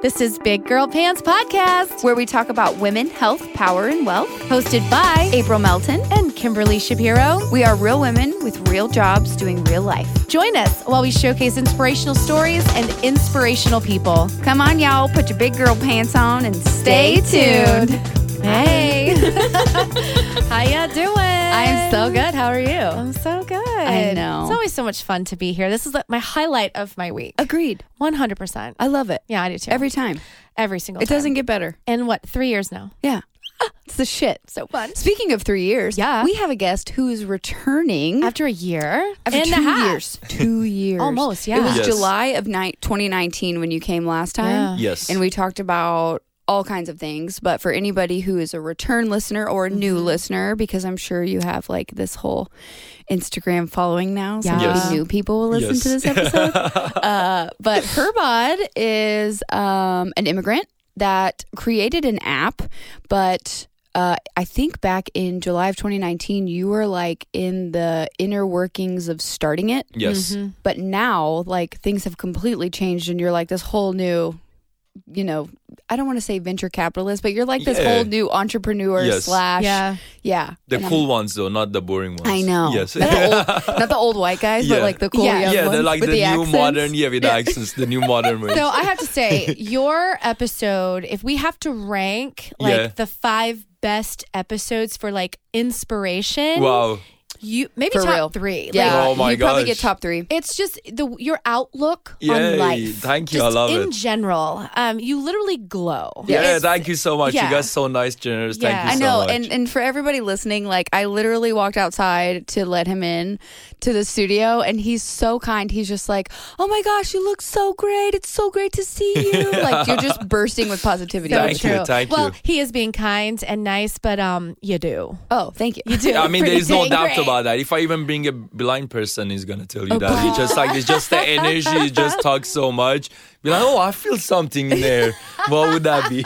This is Big Girl Pants Podcast, where we talk about women, health, power, and wealth. hosted by April Melton. and Kimberly Shapiro. We are real women with real jobs doing real life. Join us while we showcase inspirational stories and inspirational people. Come on, y'all. Put your big girl pants on and stay tuned. Hey. How ya doing? I am so good. How are you? I'm so good. I know. It's always so much fun to be here. This is my highlight of my week. Agreed. 100%. I love it. Yeah, I do too. Every time. Every single It time. doesn't get better. In what, 3 years now? Yeah. It's the shit. So fun. Speaking of 3 years, Yeah. we have a guest who is returning After a year after and 2 a half. years. 2 years. Almost, yeah. It was Yes. July of 2019 when you came last time. Yeah. Yes. And we talked about all kinds of things. But for anybody who is a return listener or a new listener, because I'm sure you have like this whole Instagram following now, so Yeah. maybe Yes. new people will listen to this episode. But Herbod is an immigrant that created an app, but I think back in July of 2019, you were like in the inner workings of starting it. Yes. But now, like, things have completely changed, and you're like this whole new, you know, I don't want to say venture capitalist, but you're like this Yeah. whole new entrepreneur Yes. slash. Yeah. Yeah. The And cool ones, though, not the boring ones. I know. Yes. Not the old white guys, but Yeah. like the cool Yeah. young Yeah, ones they're like with the new accents. modern, with the accents, the new modern ways. So I have to say, your episode, if we have to rank like Yeah. the 5 best episodes for like inspiration, Wow. you maybe For top real. 3. Yeah. Oh my you probably gosh. get top 3. It's just your outlook Yay. on life. Thank you. Just I love in it. general, you literally glow. Yeah, It's- thank you so much. yeah. You guys so nice, generous. Yeah. Thank you I so know, much. and for everybody listening, like I literally walked outside to let him in to the studio, and he's so kind. He's just like, "Oh my gosh, you look so great! It's so great to see you!" Like you're just bursting with positivity. So Thank you, true. thank well, you. he is being kind and nice, but you do. Oh, thank you. You do. I mean, Pretty there is no dang doubt great. about that. If I even bring a blind person, he's gonna tell you Oh, that. God. It's just like it's just the energy. He just talks so much. Be like, oh, I feel something in there. What would that be?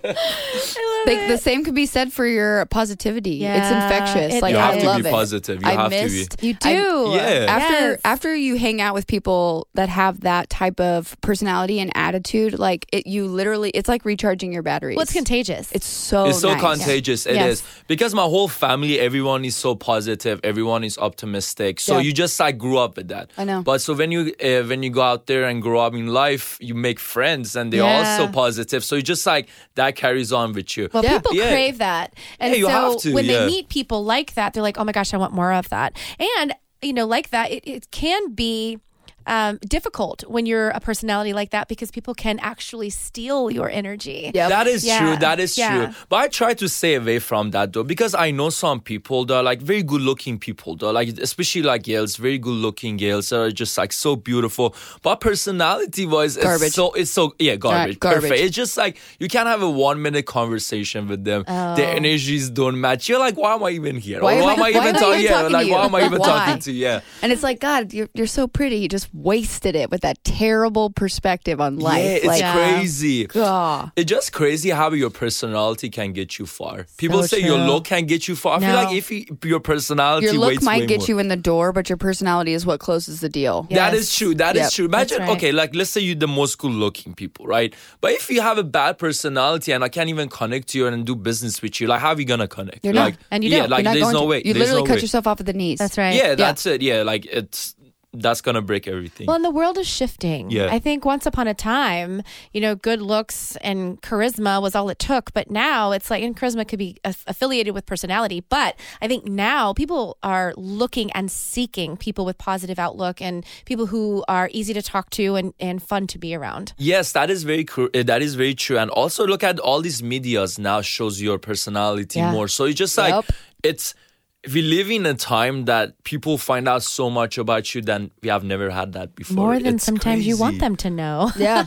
Like the same could be said for your positivity. It's Yeah, infectious. it like You I have to love be it. positive. You I have missed, to be. You do. Yeah. Yes. After you hang out with people that have that type of personality and attitude, like you literally, it's like recharging your batteries. Well, it's contagious. It's so It's so nice. contagious. It Yes. is. Because my whole family, everyone is so positive. Everyone is optimistic. So Yeah. you just like grew up with that. I know. But so when you go out there and grow up in life, you make friends and they're Yeah. also positive. So you just like that carries on with you. Well, Yeah. people Yeah. crave that. And Yeah, you so have to, when yeah. they meet people like that, they're like, oh my gosh, I want more of that. And, like that, it can be difficult when you're a personality like that because people can actually steal your energy. Yep. That is Yeah. true. That is Yeah. true. But I try to stay away from that though, because I know some people that are like very good looking people though, like especially like girls, very good looking girls that are just like so beautiful. But personality wise, Garbage. it's so garbage. Garbage. Perfect. It's just like you can't have a 1 minute conversation with them. The energies don't match. You're like, why am I even here? Why Or am I even talking to like you? why am I even Why? talking to you? Yeah. And it's like, God, you're so pretty. You just wasted it with that terrible perspective on life. Yeah, it's like, crazy. God. It's just crazy how your personality can get you far. People say your true. look can get you far. I feel No. like if your personality Your look weighs might way get more. you in the door, but your personality is what closes the deal. Yeah. That is Yes. true. That is Yep. true. Imagine, That's right. okay, like let's say you're the most cool looking people, right? But if you have a bad personality and I can't even connect to you and do business with you, like how are we gonna connect? You're not. like, And you yeah, don't. like You're not there's going no to. way. You There's literally no cut way. yourself off at the knees. That's right. Yeah, that's it. Yeah, like that's gonna break everything. Well, and the world is shifting. Yeah. I think once upon a time, good looks and charisma was all it took. But now it's like, and charisma could be affiliated with personality. But I think now people are looking and seeking people with positive outlook and people who are easy to talk to and fun to be around. Yes, that is very that is very true. And also look at all these medias now shows your personality Yeah. more. So it's just like Yep. it's we live in a time that people find out so much about you than we have never had that before. More than It's sometimes you want crazy. them to know. Yeah.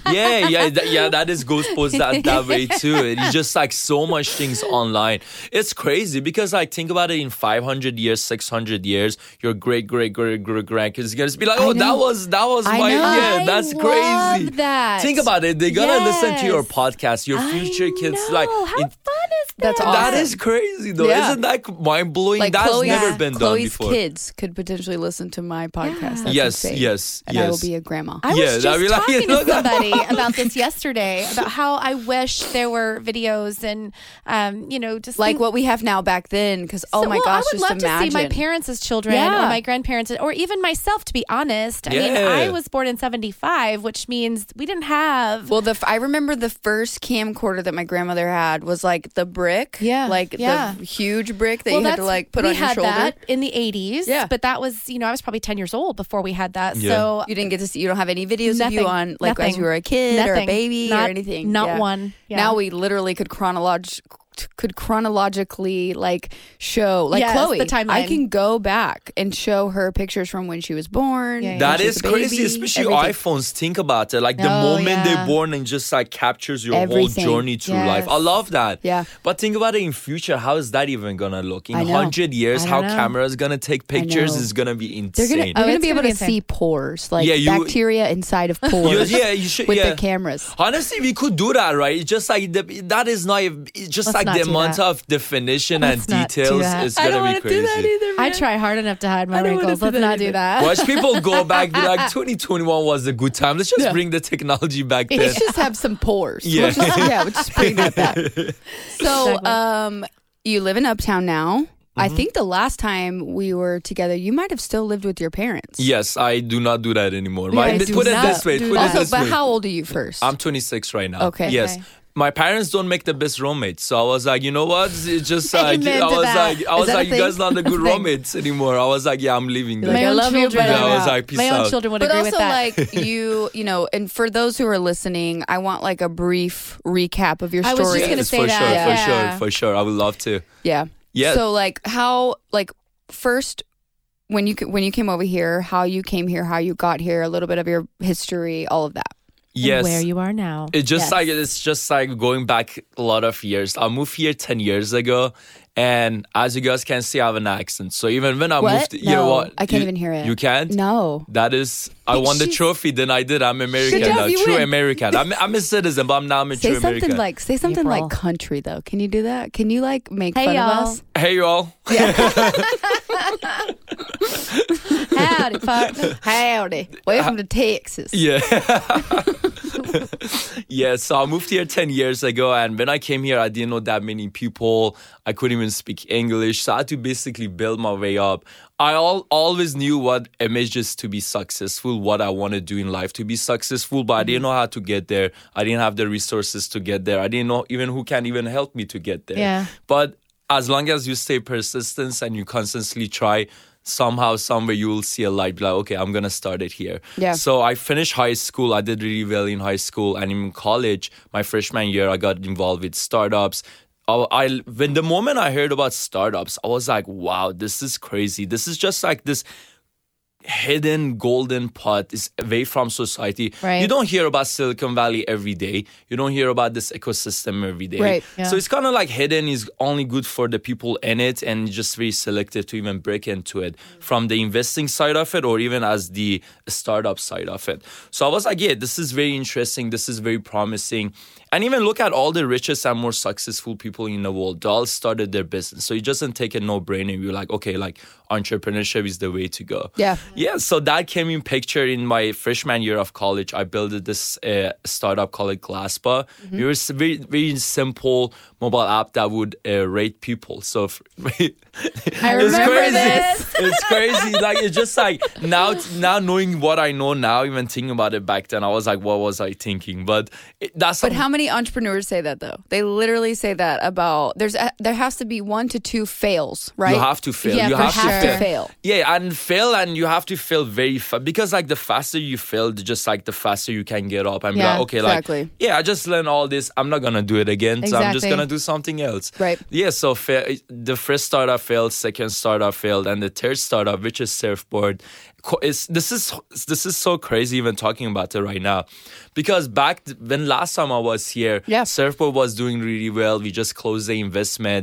That is goes that way too. It's just like so much things online. It's crazy because like think about it, in 500 years, 600 years, your great grandkids is gonna be like, oh, that was I my know. yeah, that's I crazy. love that. Think about it. They're gonna listen to your Yes. podcast. Your future kids I know. like How fun is That's awesome. That is crazy, though. Yeah. Isn't that mind blowing? Like That's Chloe's, never been done Chloe's before. kids could potentially listen to my podcast. That's Yes, insane. yes, And I will yes. be a grandma. I Yeah, was that'd be just like, talking you know, to somebody about this yesterday, about how I wish there were videos and, just Like think- what we have now back then, because oh So- my well, gosh, I would just love imagine. to see my parents as children Yeah. or my grandparents or even myself, to be honest. I mean, Yeah. I was born in 75, which means we didn't have. Well, I remember the first camcorder that my grandmother had was like the brick, Yeah. the huge brick that you had to that's- like put we on your had shoulder. that in the 80s. Yeah. But that was, I was probably 10 years old before we had that. Yeah. So You didn't get to see. You don't have any videos of you Nothing. on like as Nothing. you were a kid or a Nothing. baby Not- or anything. not Yeah. one. Yeah. Now we literally could chronologically like show like Yes, Chloe. the timeline. I can go back and show her pictures from when she was born. Yeah, yeah. when That she was is a crazy, baby, especially everything. iPhones. Think about it. Like the Oh, moment yeah. they're born and just like captures your Everything. whole journey through life. I Yes. love that. Yeah. But think about it in future. How is that even gonna look? In I know. 100 years, I how don't know. cameras gonna take pictures know. is gonna be They're insane. gonna it's be gonna able be to insane. see pores, like Yeah, you- bacteria inside of pores. you should. with Yeah. the cameras. Honestly, we could do that, right? It's just like that is not. It's just Let's like not the do amount that. of definition Let's and not do details that. is gonna be crazy. either. I try hard enough to hide my I don't wanna wrinkles. do Let's that not do either. that. Watch people go back, be like, 2021 was a good time. Let's just Yeah. bring the technology back then. Let's just have some pores. Yeah. We'll just bring that back. So, Exactly. you live in Uptown now. I think the last time we were together, you might have still lived with your parents. Yes, I do not do that anymore. I do Put it not this way. do Put it that. Also, this but way. how old are you first? I'm 26 right now. Okay. Yes. Okay. My parents don't make the best roommates, so I was like, you know what? It's just like Amen I to was that. like, Is that a you guys thing? not the good That's a thing. roommates anymore. I was like, yeah, I'm leaving. Like, them. I love you, but Yeah, I'm I was out. like, peace my own out. children would But agree also, with that. like you know, and for those who are listening, I want like a brief recap of your I story. was just gonna Yes, say for that. sure, Yeah. for sure. I would love to. Yeah. Yeah. So like how like first when you came over here, how you came here, how you got here, a little bit of your history, all of that. Yes. Where you are now. It's just Yes. like it's just like going back a lot of years. I moved here 10 years ago, and as you guys can see, I have an accent. So even when I What? moved, you know No, what? I can't You- even hear it. You can't? No. That is, I won the She's- trophy. Then I did. I'm American Good job, now. you True win. American. I'm a citizen, but I'm a Say true something American. like April. country though. Can you do that? Can you like make Hey, fun y'all. of us? Hey y'all. Howdy, partner. Howdy. Welcome to Texas. Yeah. Yeah, so I moved here 10 years ago, and when I came here, I didn't know that many people. I couldn't even speak English, so I had to basically build my way up. I always knew what image is to be successful, what I want to do in life to be successful, but I didn't know how to get there. I didn't have the resources to get there. I didn't know even who can even help me to get there. Yeah. But as long as you stay persistent and you constantly try, somehow, somewhere you will see a light. Be like, okay, I'm gonna start it here. Yeah. So I finished high school. I did really well in high school, and in college, my freshman year, I got involved with startups. When the moment I heard about startups, I was like, wow, this is crazy. This is just like this hidden golden pot is away from society. Right. You don't hear about Silicon Valley every day. You don't hear about this ecosystem every day. Right. Yeah. So it's kind of like hidden is only good for the people in it, and just very selective to even break into it from the investing side of it or even as the startup side of it. So I was like, yeah, this is very interesting. This is very promising. And even look at all the richest and more successful people in the world. They all started their business. So it doesn't take a no-brainer. You're like, okay, like entrepreneurship is the way to go. Yeah. Yeah, so that came in picture in my freshman year of college. I built this startup called Glasspa. It was a very, very simple mobile app that would rate people. So I remember this. It's crazy. Like it's just like now knowing what I know now, even thinking about it back then, I was like, what was I thinking? But But how many entrepreneurs say that though? They literally say that about there has to be 1 to 2 fails, right? You have to fail. Yeah, you for have sure. to fail. fail. Yeah, and fail, and you have to fail very fast because like the faster you fail, just like the faster you can get up and be Yeah, like, okay, exactly. like yeah, I just learned all this. I'm not gonna do it again, so I'm just Exactly. gonna do something else. Right. Yeah. So the first startup failed, second startup failed, and the third startup, which is Surfboard. This is so crazy even talking about it right now, because when last time I was here, Yeah. Surfboard was doing really well. We just closed the investment.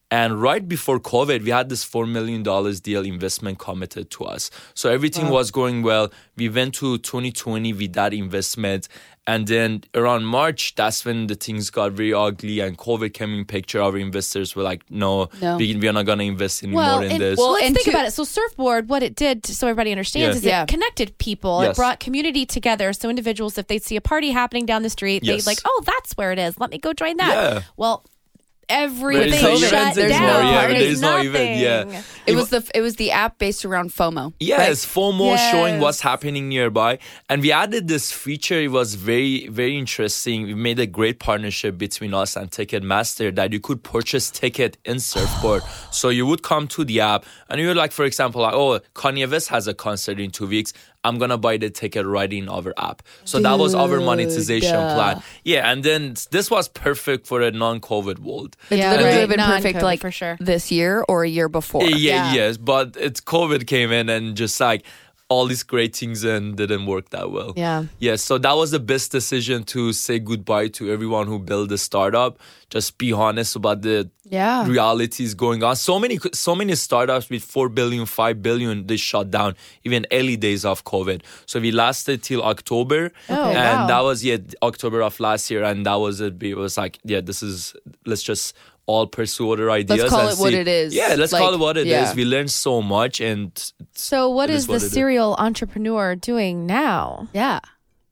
And right before COVID, we had this $4 million deal investment committed to us. So everything was going well. We went to 2020 with that investment. And then around March, that's when the things got very ugly and COVID came in picture. Our investors were like, no. We're not going to invest anymore in this. Well, let's think about it. So Surfboard, what it did, so everybody understands, is it connected people. Yes. It brought community together. So individuals, if they see a party happening down the street, they'd like, oh, that's where it is. Let me go join that. Yeah. Well, everything shut there's down. no- there's no nothing. event. It was the app based around FOMO. Yes, FOMO showing Yes. what's happening nearby. And we added this feature. It was very, very interesting. We made a great partnership between us and Ticketmaster that you could purchase ticket in Surfboard. So you would come to the app and you're like, for example, like, oh, Kanye West has a concert in 2 weeks. I'm going to buy the ticket right in our app. So that was our monetization plan. Yeah, and then this was perfect for a non-COVID world. It's Yeah, literally right. been perfect Non-COVID, like for sure. this year or a year before. Yes, but it's COVID came in and just like all these great things and didn't work that well. Yeah. So that was the best decision to say goodbye to everyone who built a startup. Just be honest about the realities going on. So many startups with 4 billion, 5 billion, they shut down even early days of COVID. So we lasted till October. That was October of last year. And that was it. It was like, let's just all pursue other ideas. Let's call and it what see. it is. Yeah, let's call it what it is. Yeah. We learned so much. And So what It is is the what it is. serial entrepreneur doing now? Yeah.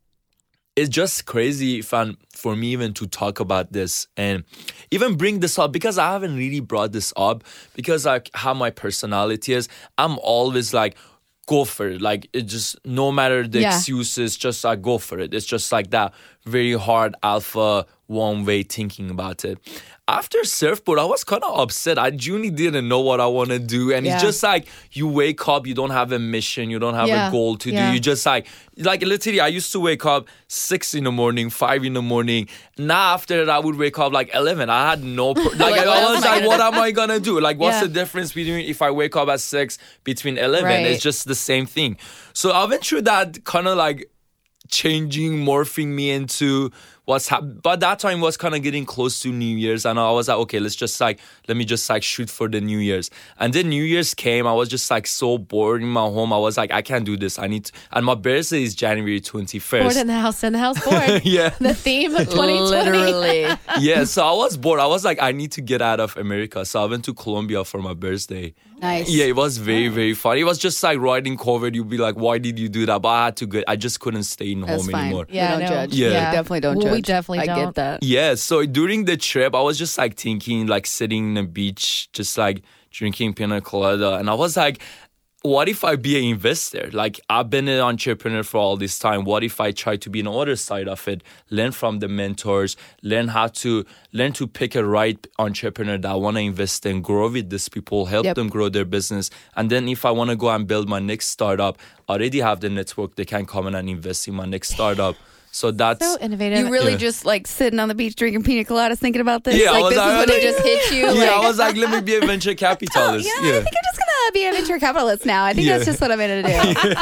it's just crazy for me even to talk about this and even bring this up because I haven't really brought this up because like how my personality is. I'm always like, go for it. Like it just, no matter the excuses, just like go for it. It's just like that very hard alpha one way thinking about it. After Surfboard, I was kind of upset. I genuinely didn't know what I want to do. And it's just like you wake up, you don't have a mission, you don't have a goal to do. You just like literally, I used to wake up 6 a.m, 5 a.m. Now after that, I would wake up like 11. I had no, I was like, what am I going to do? Like, what's the difference between if I wake up at 6 between 11? Right. It's just the same thing. So I went through that kind of like changing, morphing me into what's happening. But that time was kind of getting close to New Year's. And I was like, okay, let me just like shoot for the New Year's. And then New Year's came. I was just like so bored in my home. I was like, I can't do this. I need to. And my birthday is January 21st. Bored in the house bored. Yeah. The theme of 2020. Literally. Yeah. So I was bored. I was like, I need to get out of America. So I went to Colombia for my birthday. Nice. Yeah, it was very, very fun. It was just like riding COVID. You'd be like, why did you do that? But I had to go. I just couldn't stay in That's home fine. anymore. Yeah, we don't no. judge. Yeah. We definitely don't Well, judge. we definitely I don't. get that. Yeah, so during the trip, I was just like thinking, like sitting in the beach, just like drinking pina colada. And I was like, what if I be an investor? Like I've been an entrepreneur for all this time. What if I try to be on the other side of it, learn from the mentors, learn to pick a right entrepreneur that I want to invest in, grow with these people, help them grow their business. And then if I want to go and build my next startup, I already have the network. They can come in and invest in my next startup. So that's So innovative. You really just like sitting on the beach drinking pina coladas thinking about this? Yeah, I like was this is like- when it just hit you? yeah. like, I was like, let me be a venture capitalist. I think I'm just going to be a venture capitalist now. I think that's just what I'm going to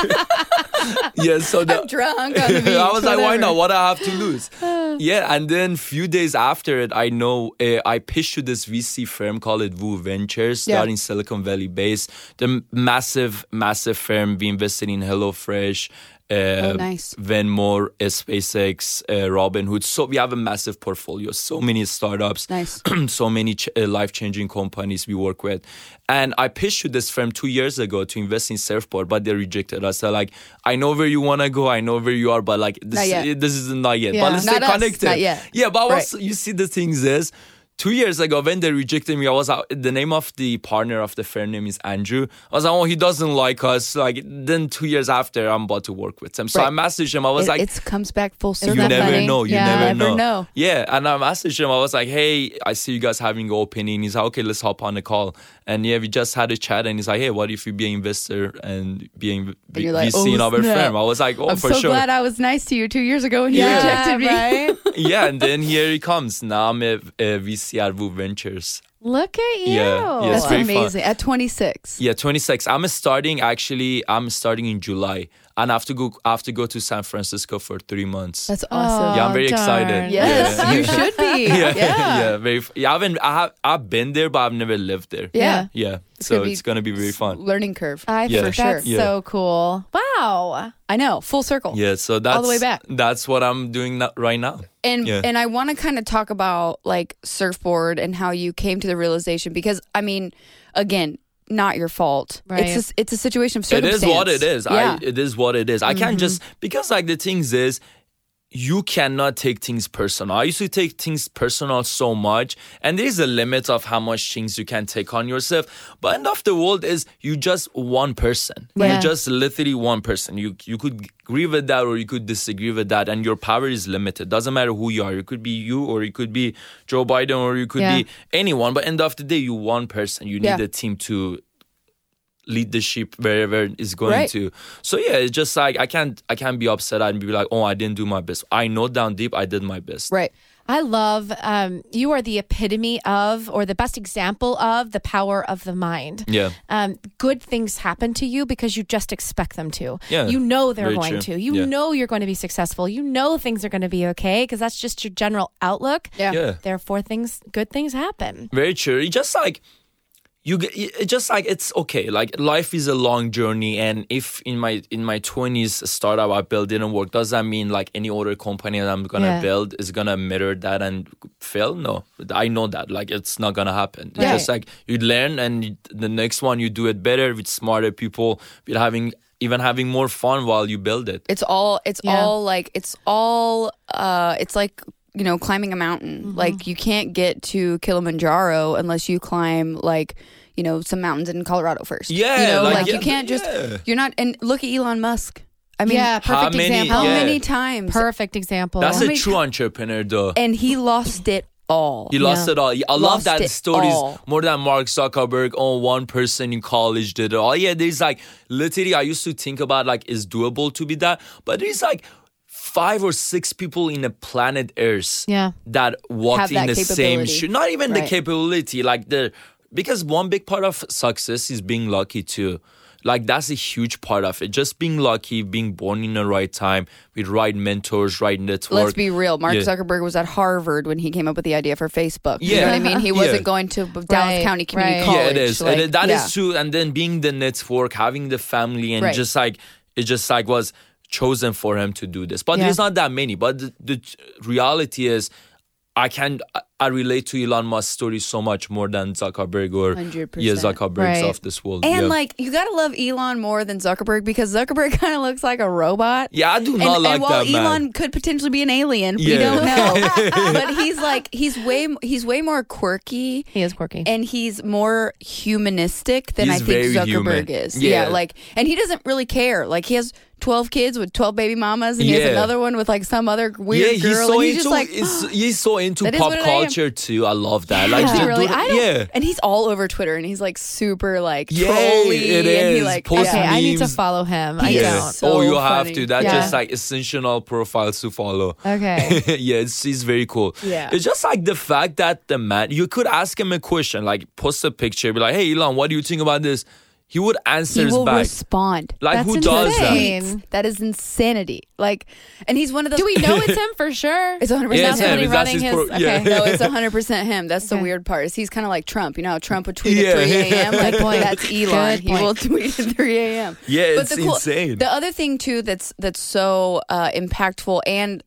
do. Yeah, so I'm drunk on the beach. I was like, why whatever. not? What I have to lose? Yeah, and then a few days after it, I know I pitched to this VC firm called Wu Ventures, that in Silicon Valley based. The massive firm. We invested in HelloFresh, nice. Venmo, SpaceX, Robinhood. So we have a massive portfolio. So many startups. Nice. So many life-changing companies we work with. And I pitched to this firm 2 years ago to invest in Surfboard, but they rejected us. They're like, I know where you want to go. I know where you are, but like, this is not yet. Yeah. But let's Not stay us, connected. not yet. Yeah, but Right. you see the things is, 2 years ago, when they rejected me, I was the name of the partner of the firm name is Andrew. I was like, oh, he doesn't like us. Like then 2 years after, I'm about to work with him. So I messaged him. I was like, it comes back full circle. you that never funny? know. You Yeah. never Never know. Yeah, and I messaged him. I was like, hey, I see you guys having an opening. He's like, okay, let's hop on the call. And yeah, we just had a chat. And he's like, hey, what if you be an investor and being you're like, VC in oh, our snap. firm? I was like, oh, I'm for so sure. glad I was nice to you 2 years ago when you rejected me. right? Yeah, and then here he comes. Now I'm a VC at Wu Ventures. Look at you. Yeah, it's That's very fun. amazing. At 26. Yeah, 26. I'm starting in July. and I have to go to San Francisco for 3 months. That's awesome. Yeah, I'm very darn. excited. Yes, Yeah. you should be. I've been there, but I've never lived there. Yeah. Yeah. It's So gonna be it's gonna be very fun. Learning curve. I Yeah. for sure. That's Yeah. so cool. Wow. I know. Full circle. Yeah, so that's the way back. That's what I'm doing right now. And Yeah. and I want to kind of talk about like surfboard and how you came to the realization, because I mean, again, not your fault. Right. It's a situation of It circumstance. is what it is. Yeah. It is what it is. I can't just, because like the things is, you cannot take things personal. I used to take things personal so much, and there's a limit of how much things you can take on yourself. But end of the world is you just one person. Yeah. You're just literally one person. You could agree with that or you could disagree with that, and your power is limited. Doesn't matter who you are. It could be you, or it could be Joe Biden, or you could be anyone. But end of the day, you one person. You need a team to lead the ship wherever it's going Right. to. So yeah, it's just like I can't be upset and be like, oh, I didn't do my best. I know down deep I did my best. Right. I love, you are the epitome of, or the best example of, the power of the mind. Yeah. Good things happen to you because you just expect them to. Yeah. You know they're Very going true. to. You Yeah. know you're going to be successful. You know things are going to be okay because that's just your general outlook. Yeah. Yeah. Therefore, good things happen. Very true. It's just like it's okay. Like life is a long journey, and if in my 20s a startup I built didn't work, does that mean like any other company that I'm gonna build is gonna mirror that and fail? No, I know that. Like it's not gonna happen. It's Right. just like you learn, and the next one you do it better with smarter people, with having more fun while you build it. It's like, you know, climbing a mountain. Like you can't get to Kilimanjaro unless you climb like, you know, some mountains in Colorado first. Yeah, You know, like, like yeah, you can't just, yeah. you're not, and look at Elon Musk. I mean, Yeah, how perfect many- example. how yeah. many times? Perfect example. That's a many true entrepreneur, though. And he lost it all. He lost it all. I love Lost that it stories all. more than Mark Zuckerberg. Oh, one person in college did it all. Yeah, there's like literally, I used to think about like, is doable to be that, but there's like 5 or 6 people in the planet Earth that walked Have in that the same capability. shoe. Not even the Right. capability, like because one big part of success is being lucky too. Like that's a huge part of it. Just being lucky, being born in the right time, with right mentors, right network. Let's be real. Mark Yeah. Zuckerberg was at Harvard when he came up with the idea for Facebook. You Yeah. know what I mean? He wasn't Yeah. going to Dallas Right, County Community right. College. Yeah, it is. Like, That yeah. is true. And then being the network, having the family, and Right. just like it just like was chosen for him to do this. But there's not that many. But the reality is, I relate to Elon Musk's story so much more than Zuckerberg or 100%. Zuckerberg's Right. of this world. And yeah. like, you gotta love Elon more than Zuckerberg, because Zuckerberg kind of looks like a robot. Yeah, I do not like and while that man. Elon could potentially be an alien, we Yeah. don't know. But he's way more quirky. He is quirky. And he's more humanistic than He's I think very Zuckerberg human. is. Yeah. Like, and he doesn't really care. Like, he has 12 kids with 12 baby mamas, and he has Yeah. another one with like some other Yeah, weird he's girl. so and he's into just like, he's so into That is pop what I am. culture too. I love that. Yeah. Like, Is he dude, really? I don't- yeah. and he's all over Twitter, and he's like super like Yeah, trolly. it and he is. like, Post Okay, I need to memes. follow him. I He is don't. so oh, you have funny. to. That's Yeah. just like essential profiles to follow. Okay. Yeah, it's very cool. Yeah. It's just like the fact that the man, you could ask him a question, like post a picture, be like, hey, Elon, what do you think about this? He would answer he will back. respond. Like, That's who does that? insane. That is insanity. Like, and he's one of those. Do we know it's him for sure? It's 100% Yeah, it's him. him. Somebody That's running his his. pro- yeah. Okay. No, it's 100% him. That's the Okay. weird part. Is he's kind of like Trump. You know how Trump would tweet Yeah. at 3 a.m. Like, Good point. that's Elon. Good He point. will tweet at 3 a.m. Yeah, it's the insane. The other thing too that's so impactful and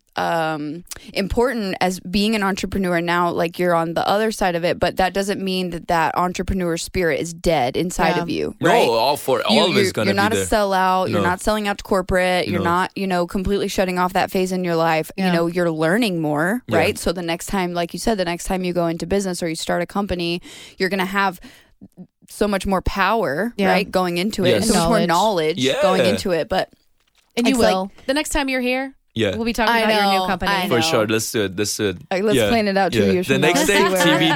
important as being an entrepreneur now, like you're on the other side of it, but that doesn't mean that entrepreneur spirit is dead inside Yeah. of you, No, right? always gonna you're not be a there. sellout. You're No. not selling out to corporate. You're No. not, completely shutting off that phase in your life. Yeah. You know, you're learning more, Yeah. right? So the next time, like you said, the next time you go into business or you start a company, you're going to have so much more power, Yeah. right? Going into it, Yes. and so much more Knowledge. knowledge Yeah. going into it. But And you It's like- will. The next time you're here, Yeah. we'll be talking I about your know, new company. I know. For sure, let's do it. Let's do it. Like, let's plan it out 2 years The from now next and day, see where-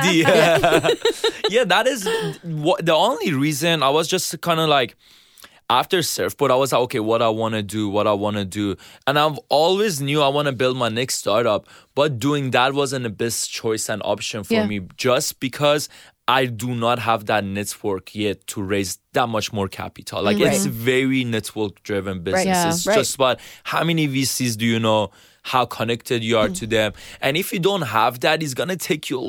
TBD. Yeah, that is the only reason I was just kind of like, after surfboard, I was like, okay, what I want to do. And I've always knew I want to build my next startup, but doing that wasn't the best choice and option for Yeah. me, just because I do not have that network yet to raise that much more capital. Like it's very network driven business. Yeah. It's just about how many VCs do you know, how connected you are to them. And if you don't have that, it's gonna take you a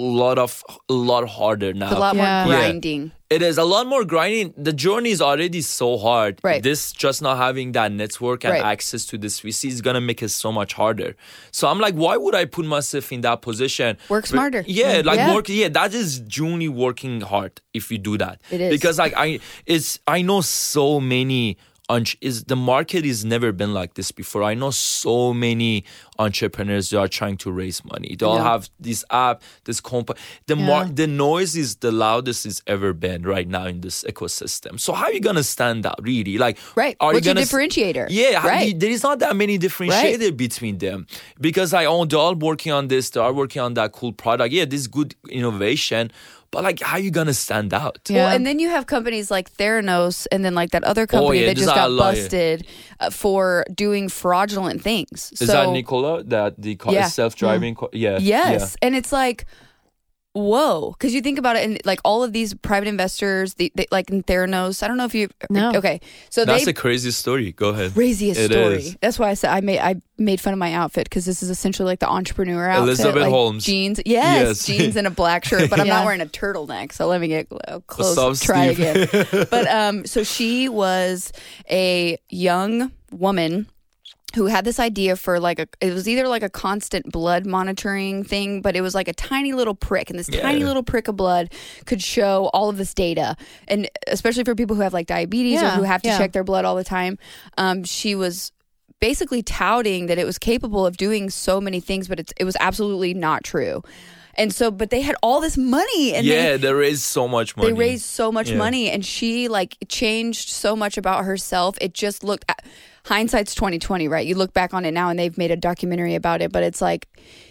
lot harder now. It's a lot more Yeah. grinding. It is a lot more grinding. The journey is already so hard. Right. This just not having that network and Right. access to this VC is gonna make it so much harder. So I'm like, why would I put myself in that position? Work smarter. Yeah, like Yeah. work. Yeah, that is Junie working hard if you do that. It is. Because like I know so many. The market has never been like this before. I know so many entrepreneurs that are trying to raise money. They all have this app, this company. The noise is the loudest it's ever been right now in this ecosystem. So how are you gonna stand out, really? Like, Right. Are What's you your gonna differentiator? Yeah, Right. there is not that many differentiators between them because they're all working on this. They are working on that cool product. Yeah, this is good innovation. But like, how are you gonna stand out? Yeah. Well, and then you have companies like Theranos, and then like that other company that there's just a got lot, busted for doing fraudulent things. Is that Nikola? That the car Yeah. self-driving car? Yeah. Yes, and it's like, whoa, because you think about it, and like all of these private investors, they like in Theranos. I don't know if you. No. Okay, so That's they a crazy story. Go ahead. craziest It story. is. That's why I said I made fun of my outfit because this is essentially like the entrepreneur outfit. Elizabeth like Holmes. jeans, Yes. jeans and a black shirt, but I'm Yeah. not wearing a turtleneck. So let me get close. What's up, Try Steve? again. But so she was a young woman who had this idea for like it was either like a constant blood monitoring thing, but it was like a tiny little prick, and this tiny little prick of blood could show all of this data, and especially for people who have like diabetes or Yeah, who have to yeah. check their blood all the time. She was basically touting that it was capable of doing so many things, but it was absolutely not true. And so, but they had all this money, and They raised so much money. they raised so much Yeah. money, and she like changed so much about herself. It just looked hindsight's 2020, right? You look back on it now, and they've made a documentary about it, but it's like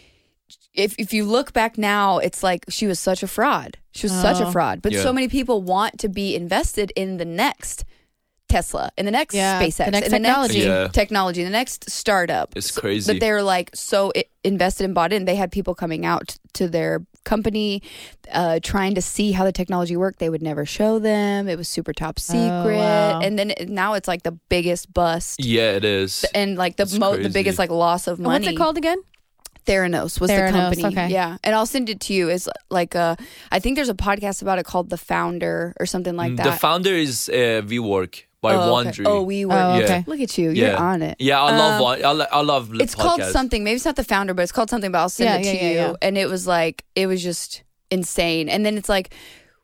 if you look back now, it's like she was such a fraud. She was such a fraud. But Yeah. so many people want to be invested in the next Tesla, in the next SpaceX, the next in technology. Yeah. technology, the next startup. It's crazy. But they're like so invested and bought in. They had people coming out to their company trying to see how the technology worked. They would never show them. It was super top secret. wow. And then now it's like the biggest bust. Yeah, it is. And like the It's the crazy. biggest like loss of And money. what's it called again? Theranos was the Theranos, company. okay. Yeah. And I'll send it to you. It's like I think there's a podcast about it called The Founder or something like that. The founder is WeWork by Wandry. Oh, we were. Oh, Yeah. okay. Look at you. yeah. You're on it. Yeah, I love one. I love It's called podcasts. something. Maybe it's not The Founder, but it's called something. But I'll send it to you. Yeah. And it was like it was just insane. And then it's like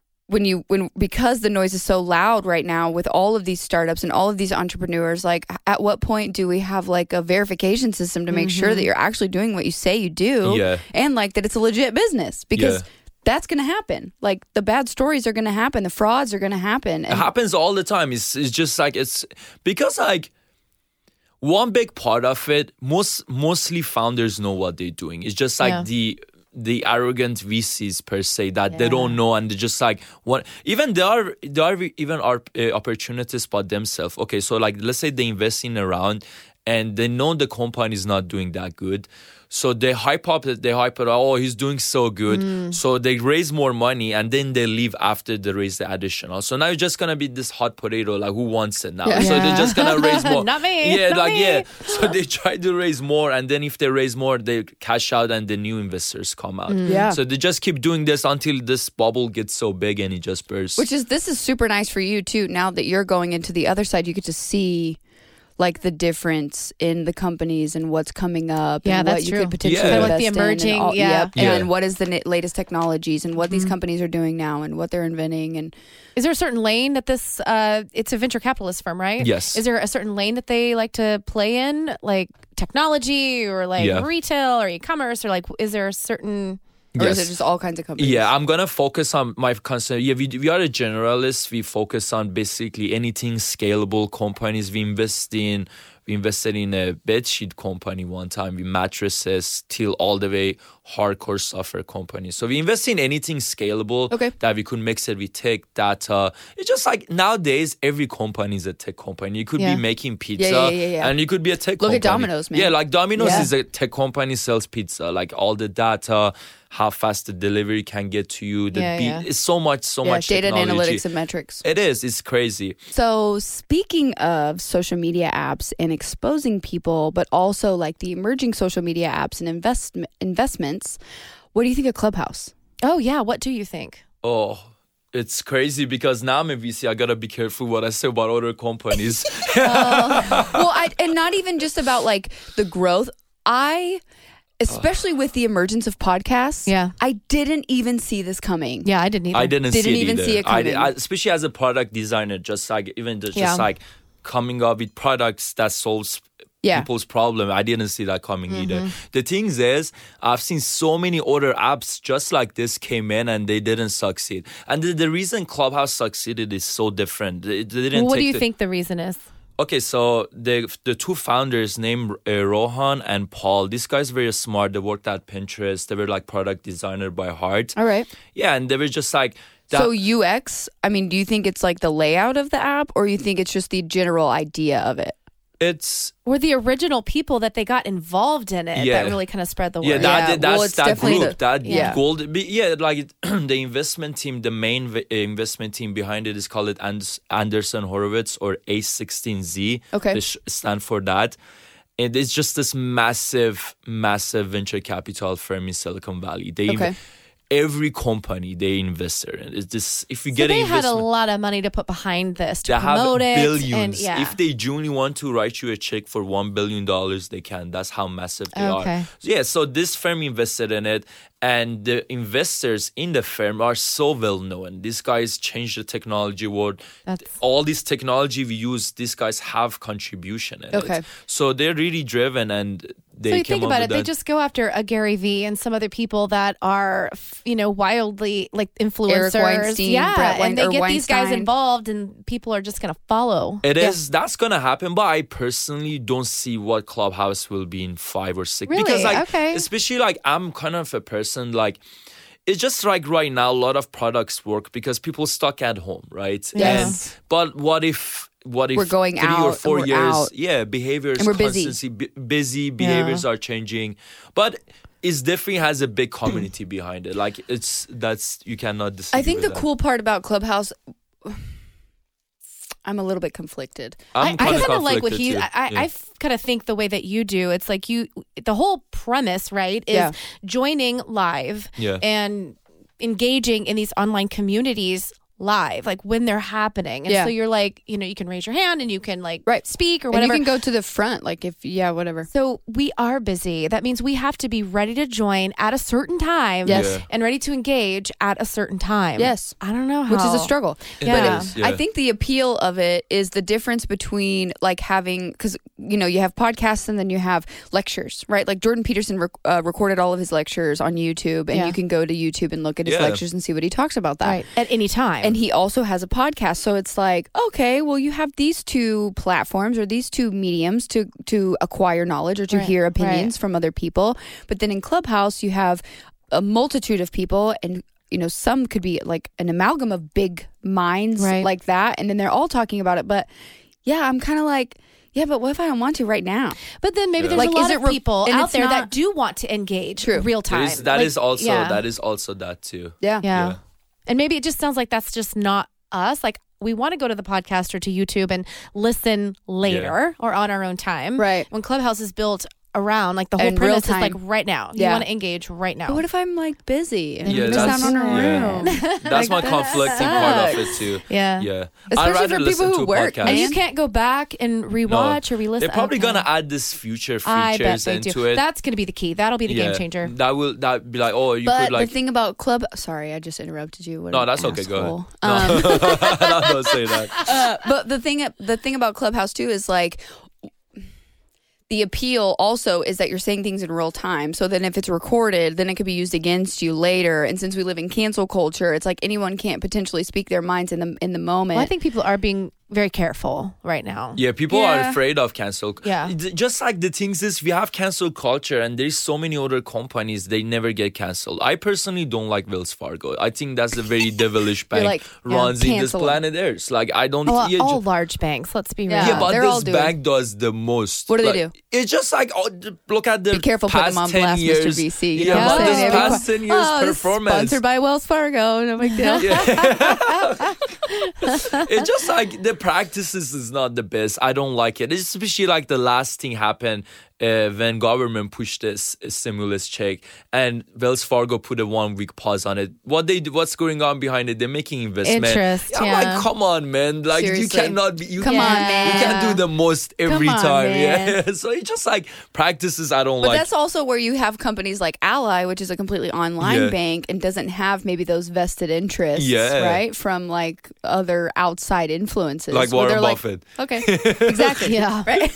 because the noise is so loud right now with all of these startups and all of these entrepreneurs, like at what point do we have like a verification system to make sure that you're actually doing what you say you do, Yeah. and like that it's a legit business? Because Yeah. that's going to happen. Like the bad stories are going to happen, the frauds are going to happen. It happens all the time. It's just like it's because like one big part of it. Mostly founders know what they're doing. It's just like the arrogant VCs per se that they don't know, and they're just like what. Even there are even opportunities for themselves. Okay, so like let's say they invest in a round and they know the company is not doing that good. So they hype it. Oh, he's doing so good. So they raise more money and then they leave after they raise the additional. So now you're just gonna be this hot potato. Like who wants it now? So they're just gonna raise more. Not me. Yeah, Not like me. yeah. So they try to raise more, and then if they raise more, they cash out, and the new investors come out. Yeah. So they just keep doing this until this bubble gets so big and it just bursts. This is super nice for you too. Now that you're going into the other side, you get to see like the difference in the companies and what's coming up. Yeah, and that's what you true. could potentially Yeah. Kind of like invest the emerging, in and all, yeah. and Yeah. then what is the latest technologies and what these companies are doing now and what they're inventing. And Is there a certain lane that this? It's a venture capitalist firm, right? Yes. Is there a certain lane that they like to play in, like technology or like Yeah. retail or e-commerce, or like is there a certain? or is Yes. it just all kinds of companies? Yeah, I'm gonna focus on my concern. Yeah, we are a generalist. We focus on basically anything scalable companies. We invested in a bedsheet company one time. We mattresses till all the way hardcore software companies. So we invest in anything scalable that we could mix it with tech data. It's just like nowadays every company is a tech company. You could Yeah. be making pizza Yeah. and you could be a tech Look company. at Domino's, man. Yeah, like Domino's Yeah. is a tech company, sells pizza. Like all the data, how fast the delivery can get to you. It's so much data and technology. analytics and metrics. It is. It's crazy. So speaking of social media apps and exposing people, but also like the emerging social media apps and investments, what do you think of Clubhouse? Oh, yeah. What do you think? Oh, it's crazy because now I'm a VC. I gotta be careful what I say about other companies. And not even just about like the growth. Especially with the emergence of podcasts, I didn't even see this coming. Yeah, I didn't either. I didn't even see it coming. Especially as a product designer, just like coming up with products that solves people's problem. I didn't see that coming either. The thing is, I've seen so many other apps just like this came in and they didn't succeed. And the reason Clubhouse succeeded is so different. They didn't. What do you think the reason is? Okay, so the two founders named Rohan and Paul, these guys were very smart. They worked at Pinterest. They were like product designer by heart. All right. Yeah, and they were just like... So UX, I mean, do you think it's like the layout of the app or you think it's just the general idea of it? Or the original people that they got involved in it that really kind of spread the word. Yeah, that's that group, gold. Like the investment team, the main investment team behind it is called Anderson Horowitz or A16Z. Okay. They stand for that. And it's just this massive venture capital firm in Silicon Valley. Every company they invested in. It's this, if you get they investment, had a lot of money to put behind this to they promote have it. Billions. And, If they genuinely want to write you a check for $1 billion, they can. That's how massive they Okay. are. So this firm invested in it, and the investors in the firm are so well known. These guys changed the technology world. All this technology we use, these guys have contribution in it. So they're really driven, and they so you came think up about with it, they that. just go after a Gary Vee and some other people that are, wildly like influencers. Eric Weinstein, Brett and they get Weinstein. these guys involved, and people are just going to follow. It is. That's going to happen, but I personally don't see what Clubhouse will be in 5 or 6. Really? Because especially I'm kind of a person it's just like right now, a lot of products work because people stuck at home, right? Yes. But what if we're going 3 out or 4 and years, out. behaviors and we're constantly busy, behaviors are changing. But it definitely has a big community behind it. Like you cannot disagree. I think with the that. cool part about Clubhouse, I'm a little bit conflicted. I kind of like what conflicted I kind of think the way that you do. It's like the whole premise, right, is joining live and engaging in these online communities live, like when they're happening. And so you're like, you can raise your hand and you can speak or whatever. And you can go to the front, whatever. So we are busy. That means we have to be ready to join at a certain time and ready to engage at a certain time. Yes. I don't know how. Which is a struggle. Yeah. But I think the appeal of it is the difference between having, because, you have podcasts and then you have lectures, right? Like Jordan Peterson recorded all of his lectures on YouTube, and you can go to YouTube and look at his lectures and see what he talks about that. Right. At any time. And he also has a podcast. So it's like, okay, well, you have these two platforms or these two mediums to acquire knowledge or to hear opinions from other people. But then in Clubhouse, you have a multitude of people, and some could be like an amalgam of big minds like that. And then they're all talking about it. But I'm kind of like, but what if I don't want to right now? But then maybe there's a lot of people out there that do want to engage real time. That is also that too. Yeah. And maybe it just sounds like that's just not us. Like we want to go to the podcast or to YouTube and listen later or on our own time. Right. When Clubhouse is built around, like the whole premise is like right now. You want to engage right now. But what if I'm busy and miss out on a room? That's my conflicting part of it too. Yeah. Especially for people who work. And you can't go back and rewatch or re-listen. They're probably gonna add this future features into it. That's gonna be the key. That'll be the game changer. That be like, you but could like. The thing about Sorry, I just interrupted you. What no, that's okay. Go ahead. No, don't say that. But the thing about Clubhouse too is like, the appeal also is that you're saying things in real time. So then if it's recorded, then it could be used against you later. And since we live in cancel culture, it's like anyone can't potentially speak their minds in the moment. Well, I think people are being very careful right now. Yeah, people Yeah. are afraid of cancel. Yeah. Just like the things is, we have cancel culture, and there's so many other companies, they never get canceled. I personally don't like Wells Fargo. I think that's a very devilish bank like, runs in this cancel 'em. planet Earth. Like, I don't. Well, yeah, all large banks. Let's be real. Yeah. yeah, but they're all this doing- bank does the most. What do they Like, do? It's just like, look at the Be careful putting past them on 10 blast, years. Mr. VC. You Yeah, know what but I'm this saying? past 10 years this is performance. sponsored by Wells Fargo. No big deal. It's just like the practices is not the best. I don't like it. It's especially like the last thing happened when government pushed this stimulus check and Wells Fargo put a 1 week pause on it. What's going on behind it? They're making investment. Interest, I'm yeah. like, come on, man. Like you Seriously. cannot be. You Come can't- on, man. You can't do the most every Come on, time. man. Yeah. So it's just like practices I don't But like. that's also where you have companies like Ally, which is a completely online Yeah. bank and doesn't have maybe those vested interests, Yeah. right? From like other outside influences. Like where Warren they're Buffett. Okay, exactly. Yeah. Right.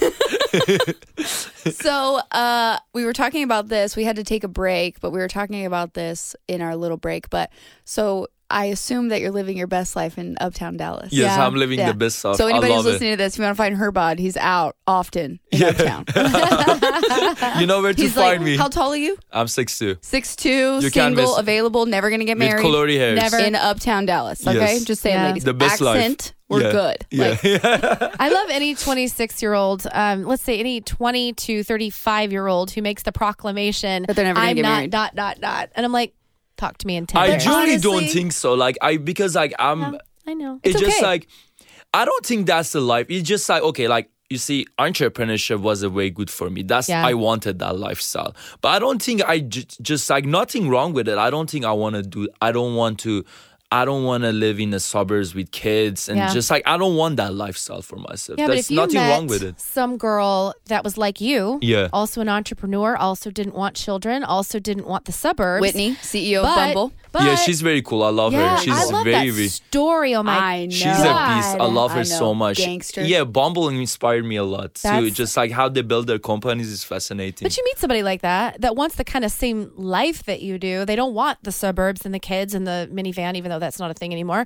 So we were talking about this. We had to take a break, but we were talking about this in our little break. But so I assume that you're living your best life in Uptown Dallas. Yes, Yeah. I'm living Yeah. the best stuff. So I anybody who's love listening to this, if you want to find Herbod, he's out often in Uptown. it. You know where to He's find like, me. how tall are you? I'm 6'2". 6'2", You can't single, miss- available, never gonna get With married. colory hairs. Never. In Uptown Dallas. Okay, Yes. just saying, Yeah. ladies. The best life. Accent, we're Yeah. good. Yeah. Like, I love any 26-year-old, let's say any 20 to 35-year-old who makes the proclamation That they're never gonna I'm get not, married. dot, dot, dot. And I'm like, talk to me in 10 I years. genuinely honestly- don't think so. Like because like I'm. I know. It's just okay. like, I don't think that's the life. It's just like, okay, like, you see, entrepreneurship was a way good for me. That's, Yeah. I wanted that lifestyle. But I don't think just like, nothing wrong with it. I don't think I want to I don't want to live in the suburbs with kids and Yeah. just like, I don't want that lifestyle for myself. Yeah, but There's if you nothing met wrong with it. some girl that was like you, Yeah. also an entrepreneur, also didn't want children, also didn't want the suburbs. CEO CEO of but, Bumble. But, Yeah, she's very cool. I love yeah, her. She's I love very, that very. story. Oh my I know. She's a beast. I God. love her I so know. much. Gangster. Yeah, Bumble inspired me a lot too. That's- Just like how they build their companies is fascinating. But you meet somebody like that wants the kind of same life that you do. They don't want the suburbs and the kids and the minivan, even though that's not a thing anymore.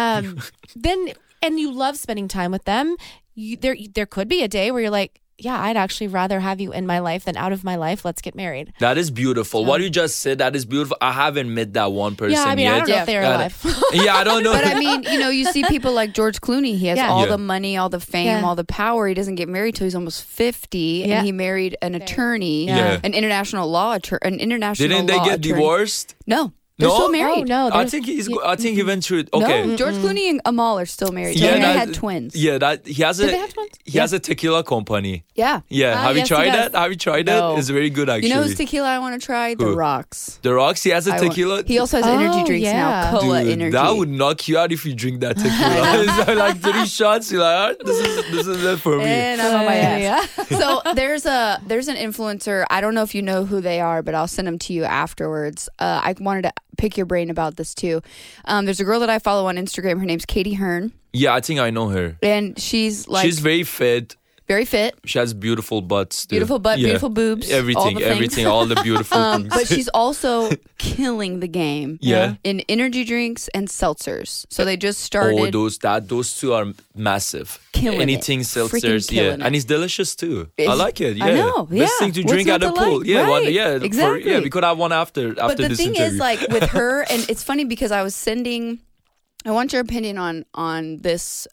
Then and you love spending time with them. There could be a day where you're like, yeah, I'd actually rather have you in my life than out of my life. Let's get married. That is beautiful. What you just said, that is beautiful. I haven't met that one person Yeah, I mean, yet. I don't know if they're Yeah. alive. Yeah, I don't know. But I mean, you see people like George Clooney. He has Yeah. all Yeah. the money, all the fame, Yeah. all the power. He doesn't get married till he's almost 50, Yeah. and he married an attorney, Yeah. an international law attorney, Didn't they get divorced? No, they're No? still married. Oh, no. I there's- think I think he went through it. Okay. No, George Clooney and Amal are still married. Yeah, and they that- had twins. Yeah, that he has Did they have twins? he has a tequila company. Yeah. Yeah, Ah, have yes, you he tried does. that? Have you tried No. it? It's very good actually. You know whose tequila I want to try? The Who? Rocks. The Rocks, he has a I want- tequila. He also has energy Oh, drinks yeah. now. Cola Dude, energy. that would knock you out if you drink that tequila. It's like 3 shots. You're like, "Ah, this is it for me. And I'm on my ass. Yeah. So there's an influencer. I don't know if you know who they are, but I'll send them to you afterwards. I wanted to pick your brain about this too. There's a girl that I follow on Instagram. Her name's Katie Hearn, Yeah, I think I know her. and she's like She's very fit. very fit, She has beautiful butts. Too. beautiful butt, Yeah. beautiful boobs, all Everything, the things. everything, all the beautiful things. But she's also killing the game. Yeah. In energy drinks and seltzers. So they just started. Those two are massive. Killing Anything it. seltzers, Freaking yeah, killing it. and it's delicious too. I It's- like it. Yeah, I know, best yeah. thing to What's drink not at the to pool. like? Yeah, Right. yeah, Exactly. we could have one after But the this thing interview. is, like with her, and it's funny because I was sending. I want your opinion on this.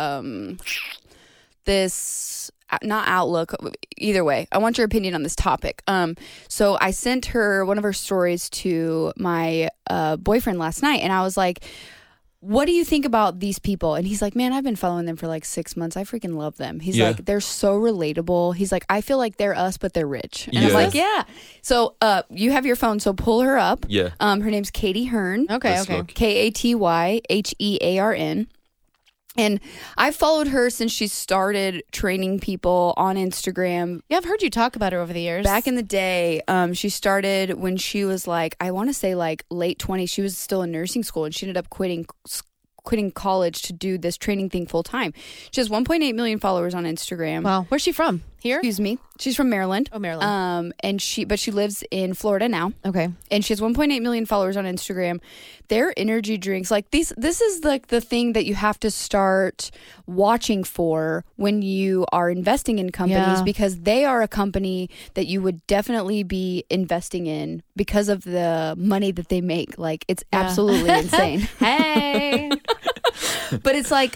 This not Outlook. Either way, I want your opinion on this topic. So I sent her one of her stories to my boyfriend last night, and I was like, what do you think about these people? And he's like, man, I've been following them for like 6 months. I freaking love them. He's Yeah. like, they're so relatable. He's like, I feel like they're us, but they're rich. And I'm Yeah. like, yeah. So you have your phone, so pull her up. Yeah. Her name's Katie Hearn. Okay, Let's okay. look. KatyHearn. And I've followed her since she started training people on Instagram. Yeah, I've heard you talk about her over the years. Back in the day, she started when she was like, I want to say like late 20s. She was still in nursing school, and she ended up quitting college to do this training thing full time. She has 1.8 million followers on Instagram. Wow. Where's she from? Here? Excuse me. She's from Maryland. Oh, Maryland. And she lives in Florida now. Okay. And she has 1.8 million followers on Instagram. Their energy drinks, like this is like the thing that you have to start watching for when you are investing in companies, because they are a company that you would definitely be investing in because of the money that they make. Like, it's absolutely insane. Hey. But it's like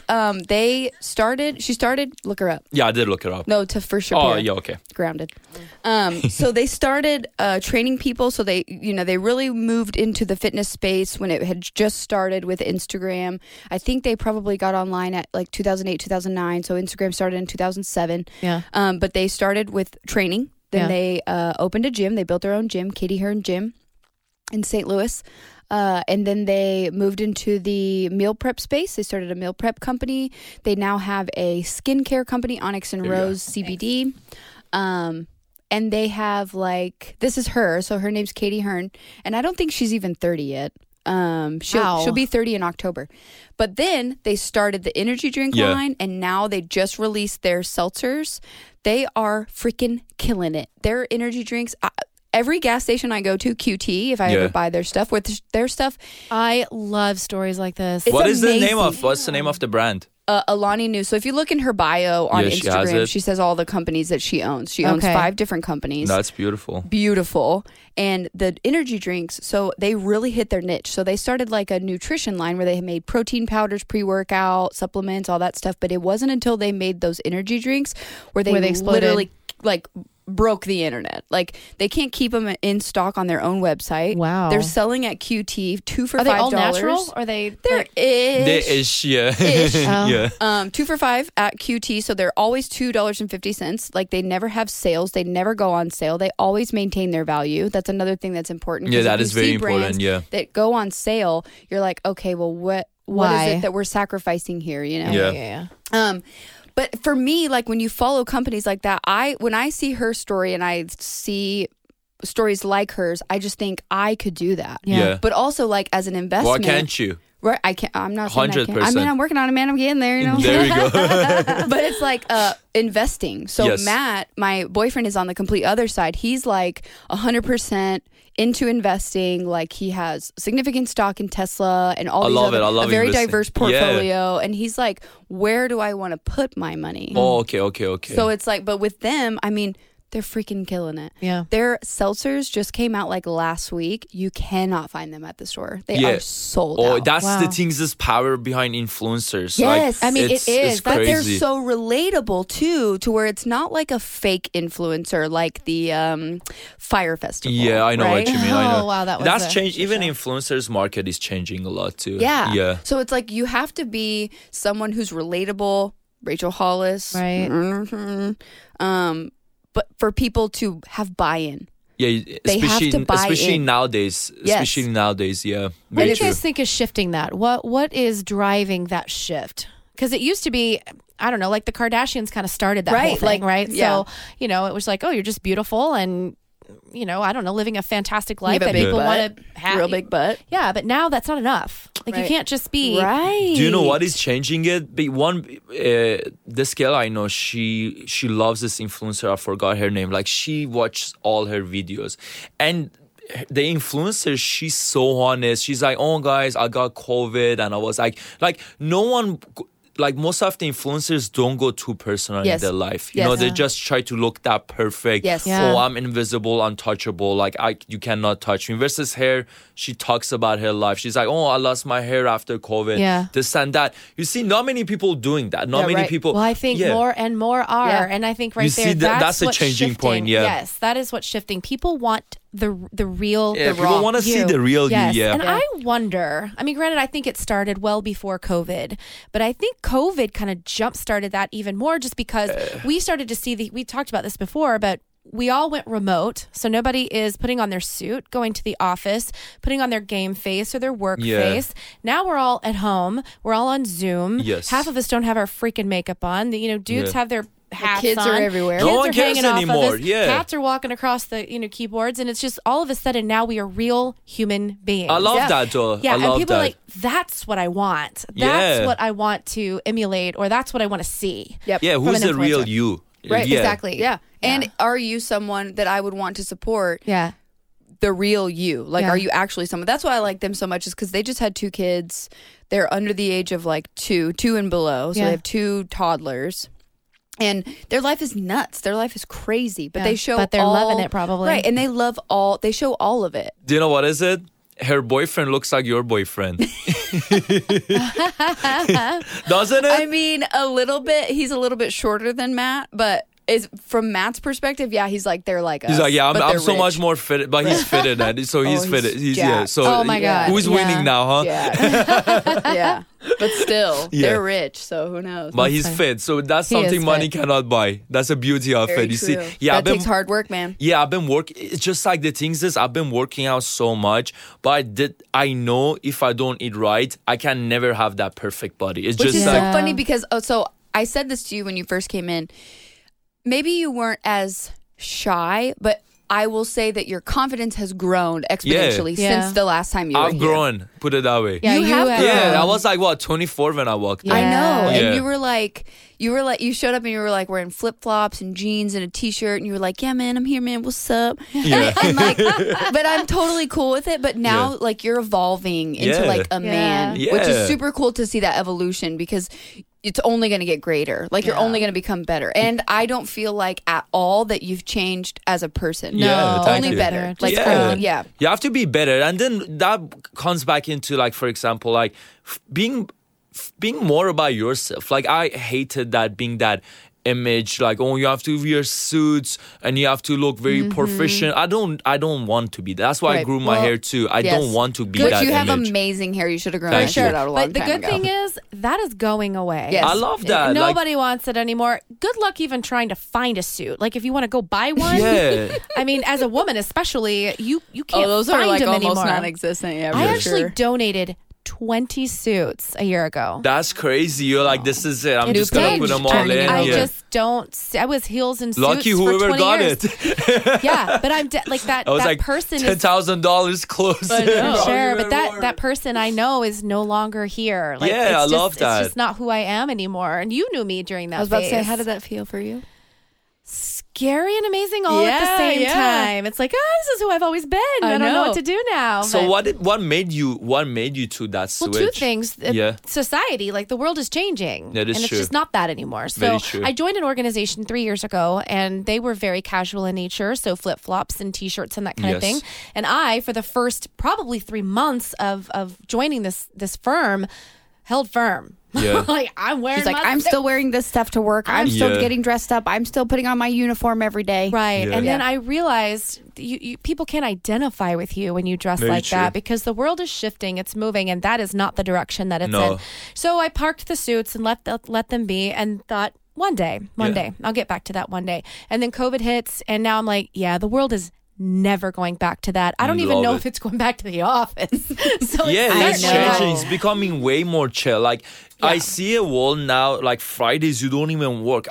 she started, look her up. Yeah, I did look it up. No, for sure. Oh, yeah, okay. Grounded. So they started training people. So they really moved into the fitness space when it had just started with Instagram. I think they probably got online at like 2008, 2009. So Instagram started in 2007. Yeah. But they started with training. Then they opened a gym. They built their own gym, Katie Hearn Gym in St. Louis. And then they moved into the meal prep space. They started a meal prep company. They now have a skincare company, Onyx and Rose CBD. And they have this is her. So her name's Katie Hearn. And I don't think she's even 30 yet. She'll be 30 in October. But then they started the energy drink line, and now they just released their seltzers. They are freaking killing it. Their energy drinks... Every gas station I go to, QT, if I ever buy their stuff, I love stories like this. What's the name of the brand? Alani Nu. So if you look in her bio on Instagram, she says all the companies that she owns. She owns 5 different companies. That's beautiful. Beautiful. And the energy drinks, so they really hit their niche. So they started like a nutrition line where they made protein powders, pre-workout, supplements, all that stuff. But it wasn't until they made those energy drinks where they exploded. Literally broke the internet. Like, they can't keep them in stock on their own website. Wow. They're selling at QT 2 for $5. Are they all natural? Or are they? They're ish. Yeah. Ish. Yeah. 2 for $5 at QT. So they're always $2.50. Like, they never have sales. They never go on sale. They always maintain their value. That's another thing that's important. Yeah, that is very important. Yeah. That go on sale, you're like, okay, well, what is it that we're sacrificing here? You know? Yeah. But for me, like, when you follow companies like that, when I see her story and I see stories like hers, I just think I could do that. Yeah. But also, like, as an investment, why can't you? Right? I can't. I'm not saying 100%. I mean, I'm working on it, man. I'm getting there. You know. There you go. But it's like investing. So Matt, my boyfriend, is on the complete other side. He's like 100% into investing. Like, he has significant stock in Tesla and all these other, a very diverse portfolio. And he's like, where do I want to put my money? Oh, okay. So it's like, but with them, I mean, they're freaking killing it. Yeah. Their seltzers just came out like last week. You cannot find them at the store. They are sold out. Oh, that's the things, this power behind influencers. Yes. Like, I mean, it is. But crazy. they're so relatable too, to where it's not like a fake influencer like the Fire Festival. Yeah, I know what you mean. I know. Oh, wow. That's changed. Even influencers market is changing a lot too. Yeah. So it's like you have to be someone who's relatable. Rachel Hollis. Right. Mm-hmm. But for people to have buy-in. Yeah, they have to buy especially in. nowadays. Yes. Especially nowadays, yeah. What do you guys think is shifting that? What is driving that shift? Because it used to be, I don't know, like the Kardashians kind of started that whole thing, right? Yeah. So, it was like, oh, you're just beautiful and, I don't know, living a fantastic life that big people butt. want to have. Real big butt. Yeah, but now that's not enough. Like, you can't just be... Right. Do you know what is changing it? This girl I know, she loves this influencer. I forgot her name. Like, she watches all her videos. And the influencer, she's so honest. She's like, oh, guys, I got COVID. And I was like no one... Like, most of the influencers don't go too personal in their life. You know, they just try to look that perfect. Yes. Yeah. Oh, I'm invisible, untouchable. Like, you cannot touch me. Versus her, she talks about her life. She's like, oh, I lost my hair after COVID. Yeah. This and that. You see, not many people doing that. Not many people. Well, I think more and more are. Yeah. And I think You see, that's a what's changing shifting. point, yeah. Yes, that is what's shifting. People want the real, Yeah, the people raw want to see you. the real yes. you, yeah. And I wonder, I mean, granted, I think it started well before COVID, but I think COVID kind of jump-started that even more just because we started to see we talked about this before, but we all went remote, so nobody is putting on their suit, going to the office, putting on their game face or their work face. Now we're all at home. We're all on Zoom. Yes. Half of us don't have our freaking makeup on. Dudes have their hats kids on. are everywhere. No Kids one are cares hanging off anymore. of us. Yeah. Cats are walking across the keyboards, and it's just all of a sudden now we are real human beings. I love that, though. Yeah, I love and people that. are like, that's what I want. That's Yeah. what I want to emulate, or that's what I want to see. Yep. Yeah, from who's an the real influencer. you? Right, Yeah. Exactly. Yeah. And are you someone that I would want to support Yeah. the real you? Like, Yeah. are you actually someone? That's why I like them so much, is because they just had 2 kids. They're under the age of like 2 and below. So Yeah. they have 2 toddlers. And their life is nuts. Their life is crazy. But Yeah. they show But they're all- loving it probably. Right. And they show all of it. Do you know what is it? Her boyfriend looks like your boyfriend. Doesn't it? I mean, a little bit. He's a little bit shorter than Matt, but is from Matt's perspective, yeah, he's like, they're like us. He's like, yeah, but I'm they're so rich. much more fit, but he's fitted at it. So he's he's fitted. He's yeah. jacked. So Oh my God. who's Yeah. winning now, huh? Yeah. Yeah. But still, Yeah. they're rich, so who knows? But he's fine. fit, so that's He is something money fit. cannot buy. That's the beauty of Very it. You see, true. yeah, that takes hard work, man. Yeah, I've been working. It's just like the things is I've been working out so much, but I know if I don't eat right, I can never have that perfect body. It's Which just is like so funny because, so I said this to you when you first came in. Maybe you weren't as shy, but I will say that your confidence has grown exponentially Yeah. since the last time you were I've here. grown. Put it that way. Yeah, You have grown. Yeah, I was like 24 when I walked. Yeah. I know. Yeah. And you were like, you showed up and you were like wearing flip flops and jeans and a t-shirt, and you were like, yeah, man, I'm here, man. What's up? Yeah. And like, but I'm totally cool with it. But now, Yeah. like, you're evolving into Yeah. like a man, Yeah. which is Yeah. super cool to see that evolution, because it's only going to get greater. Like, you're only going to become better. And I don't feel like at all that you've changed as a person. Yeah, No, thank only you. better. Just Like, Yeah. yeah. You have to be better, and then that comes back into, like, for example, like being more about yourself. Like, I hated that, being that image, like, oh, you have to wear suits and you have to look very proficient. I don't want to be that. That's why I Right. grew my Well, hair too. I yes. don't want to be But that you have image. amazing hair. You should have grown Thank that you. shit out a long But the time good ago. thing is that is going away. Yes. I love that. Like, Nobody wants it anymore. Good luck even trying to find a suit. Like if you want to go buy one. yeah. I mean, as a woman especially, you can't those find are like them almost anymore. non-existent. Yeah, I for actually sure. donated 20 suits a year ago. That's crazy. You're like, this is it. I'm New just gonna page put them all turning in. it I over. yeah. just don't. I was heels and suits Lucky for whoever 20 got years. it. Yeah, but I'm like that. I was that like person is $10,000 close. I know. sure, but that person I know is no longer here. Like, Yeah, I it's love that. It's just not who I am anymore. And you knew me during that. I was about to say, phase. how did that feel for you? Scary and amazing all at the Yeah, same yeah. time. It's like, this is who I've always been. I don't know know. what to do now. So But- what made you to that Well, switch? two things. Yeah. Society, like the world is changing. That is and true. it's just not that anymore. So Very true. I joined an organization 3 years ago and they were very casual in nature. So flip flops and t-shirts and that kind of Yes. thing. And I, for the first probably 3 months of joining this firm, held firm. Yeah. Like I'm wearing She's like, my I'm still wearing this stuff to work. I'm still Yeah. getting dressed up. I'm still putting on my uniform every day. Right. Yeah. And then Yeah. I realized people can't identify with you when you dress Very like true. that because the world is shifting, it's moving, and that is not the direction that it's No. in. So I parked the suits and let them be and thought, one day, I'll get back to that one day. And then COVID hits, and now I'm like, yeah, the world is never going back to that. I don't even Love know it. if it's going back to the office. So Yeah, it's it's know. changing. It's becoming way more chill. Like, I Yeah. see a world now, like Fridays, you don't even work.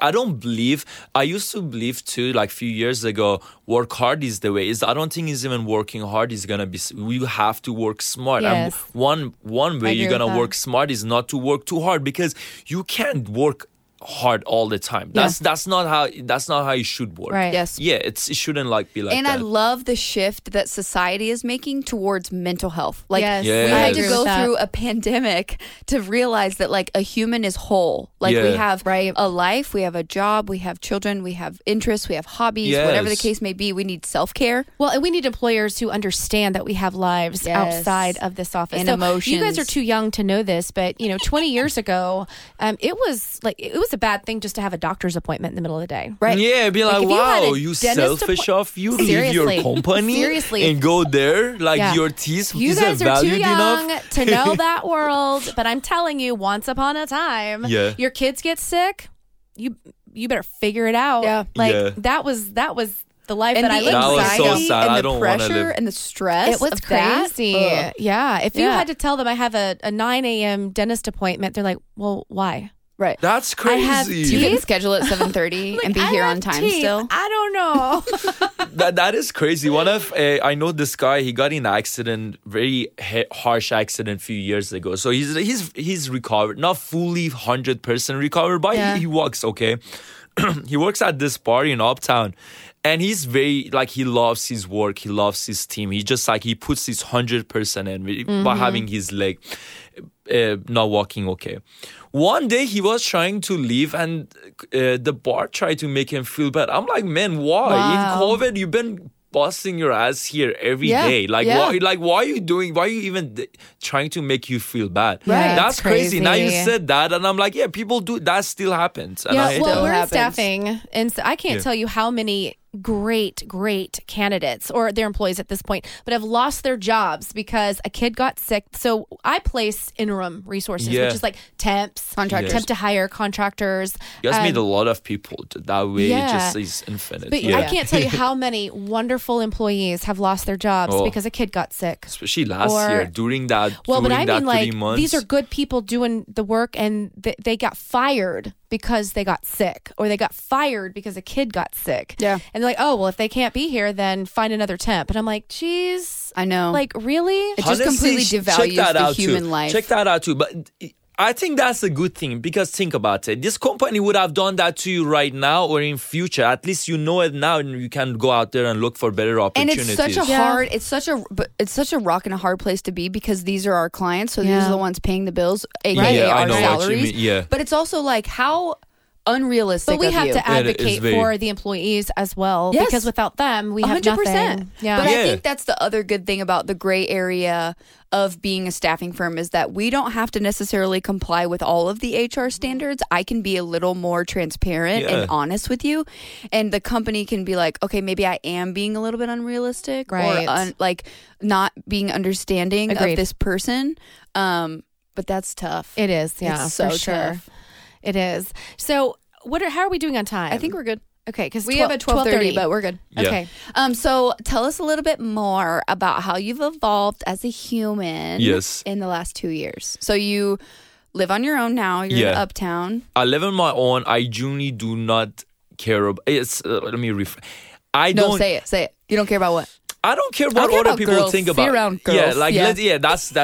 I used to believe too, like a few years ago, work hard is the way. I don't think it's even working hard is going to be, you have to work smart. Yes. And one way I you're agree going with to that. work smart is not to work too hard, because you can't work hard all the time. That's not how you should work. Right. Yes. Yeah, it shouldn't like be like And that. I love the shift that society is making towards mental health. Like, Yes. we Yes. had I to agree go with that. through a pandemic to realize that, like, a human is whole. Like, we Yeah. have Right. a life, we have a job, we have children, we have interests, we have hobbies, whatever the Yes. case may be. We need self-care. Well, and we need employers who understand that we have lives Yes. outside of this office. And So You guys emotions. are too young to know this, but 20 years ago, it was a bad thing just to have a doctor's appointment in the middle of the day. Right. Yeah, be like, if you had wow, a you dentist selfish off. You leave your Seriously. company Seriously. and go there. Like, Yeah. your teeth You isn't guys are too valued young enough. to know that world, but I'm telling you, once upon a time, Yeah. your kids get sick, you better figure it out. Yeah. Like Yeah. that was the life And that I the lived. That was so anxiety sad. I and the don't wanna pressure live. and the stress. It was of that. crazy. Ugh. Yeah. If you Yeah. had to tell them I have a 9 a.m. dentist appointment, they're like, well, why? Right. That's I have crazy. You teeth. can schedule at 7:30 and be I here have on time teeth. still. I don't know. That is crazy. One of I know this guy. He got in an accident, very harsh accident, a few years ago. So he's recovered, not fully 100% recovered, but Yeah. he walks okay. he works at this bar in Uptown. And he's very, like, he loves his work. He loves his team. He just, like, he puts his 100% in by having his leg not walking okay. One day he was trying to leave and the bar tried to make him feel bad. I'm like, man, why? Wow. In COVID, you've been busting your ass here every day. Like, why are you doing, why are you even trying to make you feel bad? Right. That's It's crazy. Now you crazy. said that and I'm like, yeah, people do, that still happens. And I Yeah, hate well, that. we're in happens. staffing, and so I can't tell you how many great candidates or their employees at this point, but have lost their jobs because a kid got sick. So I place interim resources, Yeah. which is like temps, Contractors. temp to hire contractors. You guys meet Um, a lot of people that way. It yeah. just is infinite. But I can't tell you how many wonderful employees have lost their jobs Oh. because a kid got sick. Especially last Or- year during that. Well, but during I that mean, like, 3 months. these are good people doing the work and they got fired because they got sick, or they got fired because a kid got sick. Yeah. And they're like, oh, well, if they can't be here, then find another temp. And I'm like, geez, I know. like, really? It just completely check devalues that the out human too. life. Check that out too. But I think that's a good thing because think about it. This company would have done that to you right now or in future. At least you know it now and you can go out there and look for better And opportunities. it's such a Yeah. hard, it's such a rock and a hard place to be because these are our clients, so these Yeah. are the ones paying the bills, aka Right. Yeah, I our know what you salaries. mean. Yeah. But it's also like how unrealistic. But we of have you. to Yeah, it is advocate very- for the employees as well, Yes. because without them, we have 100%. nothing. Yeah. But I Yeah. think that's the other good thing about the gray area of being a staffing firm is that we don't have to necessarily comply with all of the HR standards. I can be a little more transparent Yeah. and honest with you. And the company can be like, okay, maybe I am being a little bit unrealistic Right. or like not being understanding Agreed. of this person. But that's tough. It is, yeah, It's so for sure. tough. It is. So, how are we doing on time? I think we're good. okay because We have a 12:30, but we're good. Yeah. okay. So tell us a little bit more about how you've evolved as a human Yes. in the last 2 years. So you live on your own now. You're in Yeah. Uptown. I live on my own. I genuinely do not care about it's. Let me rephrase. I No, don't. say it. Say it. You don't care about what? I don't care what care other about people girls. think See about. around Yeah, girls. like Yeah. that's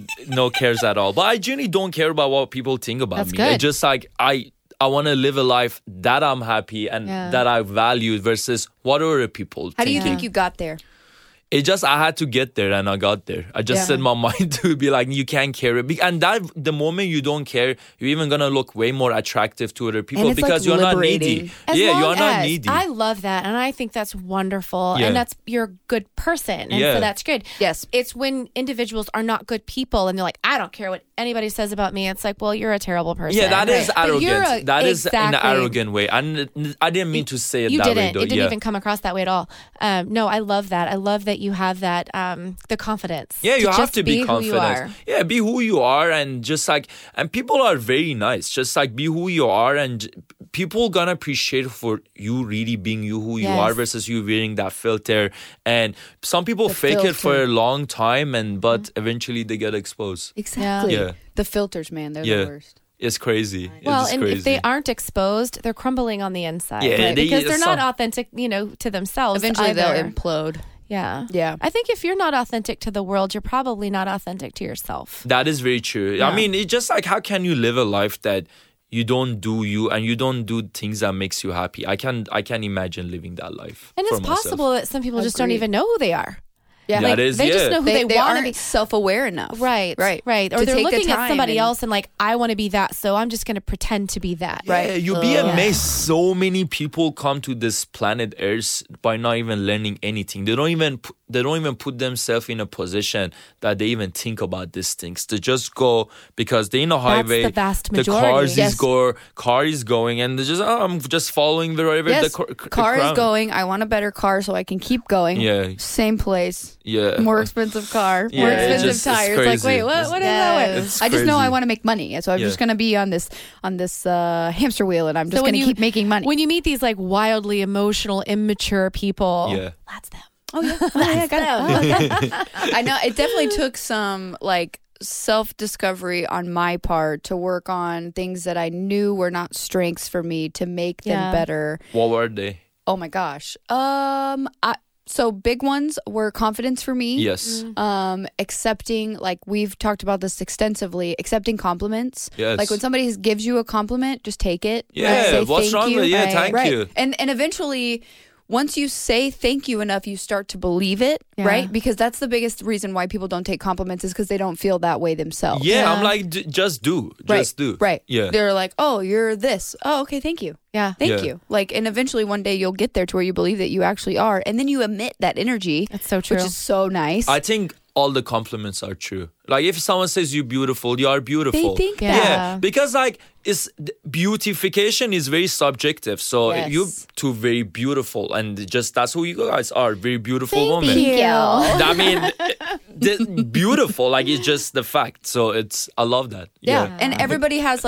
no cares at all. But I genuinely don't care about what people think about That's me. good. It's just like I want to live a life that I'm happy and Yeah. that I value versus what other people How do you thinking. think you got there? It just I had to get there and I got there. I just Yeah. set my mind to be like you can't care, and that the moment you don't care, you're even gonna look way more attractive to other people it's, like, because you're not liberating. needy. As Yeah, long you're not as- needy. I love that, and I think that's wonderful, Yeah. and that's you're a good person, and Yeah. so that's good. Yes. It's when individuals are not good people, and they're like, I don't care what anybody says about me. It's like, well, you're a terrible person. Yeah, that is But you're arrogant. That is in an exactly- arrogant way. And I didn't mean to say it You that way didn't. though. It didn't yeah. even come across that way at all. No, I love that. I love that you have that the confidence. Yeah, you have just to be who you confident. are. Yeah, be who you are and just like and people are very nice. Just like be who you are and people gonna appreciate for you really being you who you Yes. are versus you wearing that filter. And some people fake it for filter. a long time but eventually they get exposed. Exactly. Yeah. The filters, man, they're Yeah. the worst. It's crazy. Well, it's and crazy. if they aren't exposed, they're crumbling on the inside. Yeah, right? they- because they're not some- authentic, to themselves. Eventually either. they'll implode. Yeah. Yeah. I think if you're not authentic to the world, you're probably not authentic to yourself. That is very true. Yeah. I mean, it's just like how can you live a life that you don't do you and you don't do things that makes you happy? I can imagine living that life. And for it's myself. possible that some people just don't Agreed. even know who they are. Yeah. That is, they just yeah. know who They, they, want to aren't be. self-aware enough. Right. Right. Or To they're take the looking at time somebody and- else and like, I want to be that, so I'm just going to pretend to be that. Yeah, you'll be amazed. So many people come to this planet Earth by not even learning anything. They don't even put themselves in a position that they even think about these things. They just go because they're in a highway. the vast The majority. Yes. car is going, and they're just I'm just following wherever Yes. the car is crowd- going. I want a better car so I can keep going. Yeah. Same place. Yeah, More expensive car. Yeah, More it's expensive just- it's tires. Like, crazy. wait, what is that? Yes. It's I just know crazy. I want to make money, so I'm Yeah. just gonna be on this hamster wheel, and I'm just when gonna keep making money. When you meet these like wildly emotional, immature people, Yeah. that's them. Oh yeah, I got it. I know it definitely took some like self-discovery on my part to work on things that I knew were not strengths for me to make them Yeah. better. What were they? Oh my gosh. So big ones were confidence for me. Yes. Accepting, like we've talked about this extensively, accepting compliments. Yes. Like when somebody gives you a compliment, just take it. Yeah, Say what's thank wrong you. with Right. thank Right. you. And eventually, once you say thank you enough, you start to believe it, Yeah. right? Because that's the biggest reason why people don't take compliments is because they don't feel that way themselves. Yeah, Yeah. I'm like, just do. Right. Just do. Right. Yeah. They're like, oh, you're this. Oh, okay, thank you. Yeah. Thank Yeah. you. Like, and eventually one day you'll get there to where you believe that you actually are. And then you emit that energy, That's so true. which is so nice. I think all the compliments are true. Like if someone says you beautiful, you are beautiful. They think Yeah. that. Yeah, because like beautification is very subjective. So Yes. you two very beautiful, and just that's who you guys are. Very beautiful Thank woman. you. I mean, beautiful. Like it's just the fact. So I love that. Yeah. And everybody has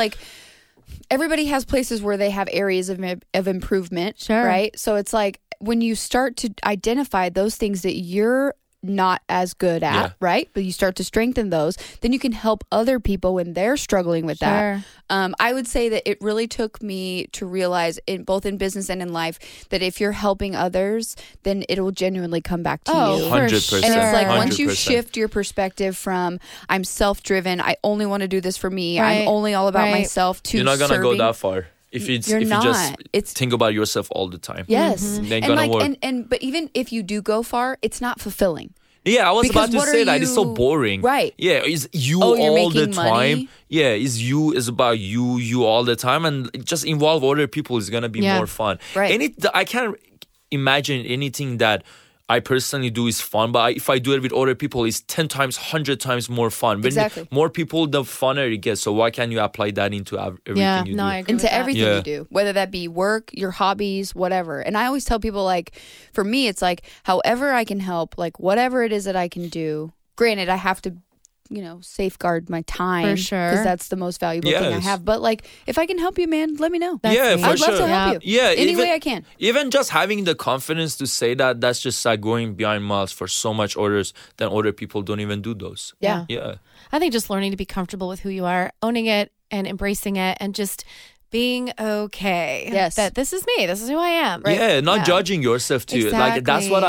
places where they have areas of improvement, Sure. right? So it's like when you start to identify those things that you're not as good at, Yeah. right? But you start to strengthen those, then you can help other people when they're struggling with that. I would say that it really took me to realize both in business and in life that if you're helping others, then it will genuinely come back to Oh, you. for 100%. And it's like once you 100%. shift your perspective from I'm self-driven, I only want to do this for me, Right. I'm only all about Right. myself, to You're not gonna serving. go that far if you You're if you just not. It's- think about yourself all the time. Yes. They ain't And gonna work. but even if you do go far, it's not fulfilling. Yeah, I was Because about to what say are that. It's so you- boring. Right. Yeah, it's you Oh, you're all the making time. money? Yeah, it's about you all the time, and just involve other people is gonna be Yeah. more fun. Right. I can't imagine anything that I personally do is fun, but if I do it with other people, it's 10 times, 100 times more fun. When Exactly. more people, the funner it gets. So why can't you apply that into everything Yeah. you No, do? I agree with Into that. everything Yeah. you do, whether that be work, your hobbies, whatever. And I always tell people, like, for me, it's like, however I can help, like, whatever it is that I can do. Granted, I have to, safeguard my time. For sure. Because that's the most valuable thing I Yes. have. But, like, if I can help you, man, let me know. Yeah, sweet. for I'd love sure. to help you. Yeah, Any even- way I can. Even just having the confidence to say that's just like going behind miles for so much others than other people don't even do those. Yeah. Yeah. I think just learning to be comfortable with who you are, owning it and embracing it, and just being okay. Yes. That this is me. This is who I am. Yeah, not Yeah. judging yourself too. Like that's what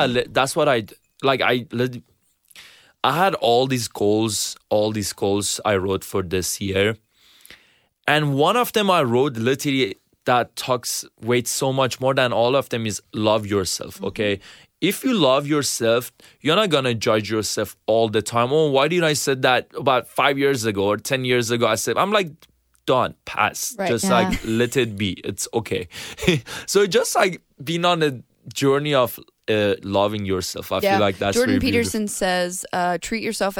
I had all these goals I wrote for this year. And one of them I wrote literally that talks weight so much more than all of them is love yourself, okay? If you love yourself, you're not gonna judge yourself all the time. Oh, why didn't I said that about 5 years ago or 10 years ago? I'm like, done, pass. Right. Just Yeah. like let it be. It's okay. So just like being on a journey of loving yourself. I feel like that's Jordan very Peterson says, treat yourself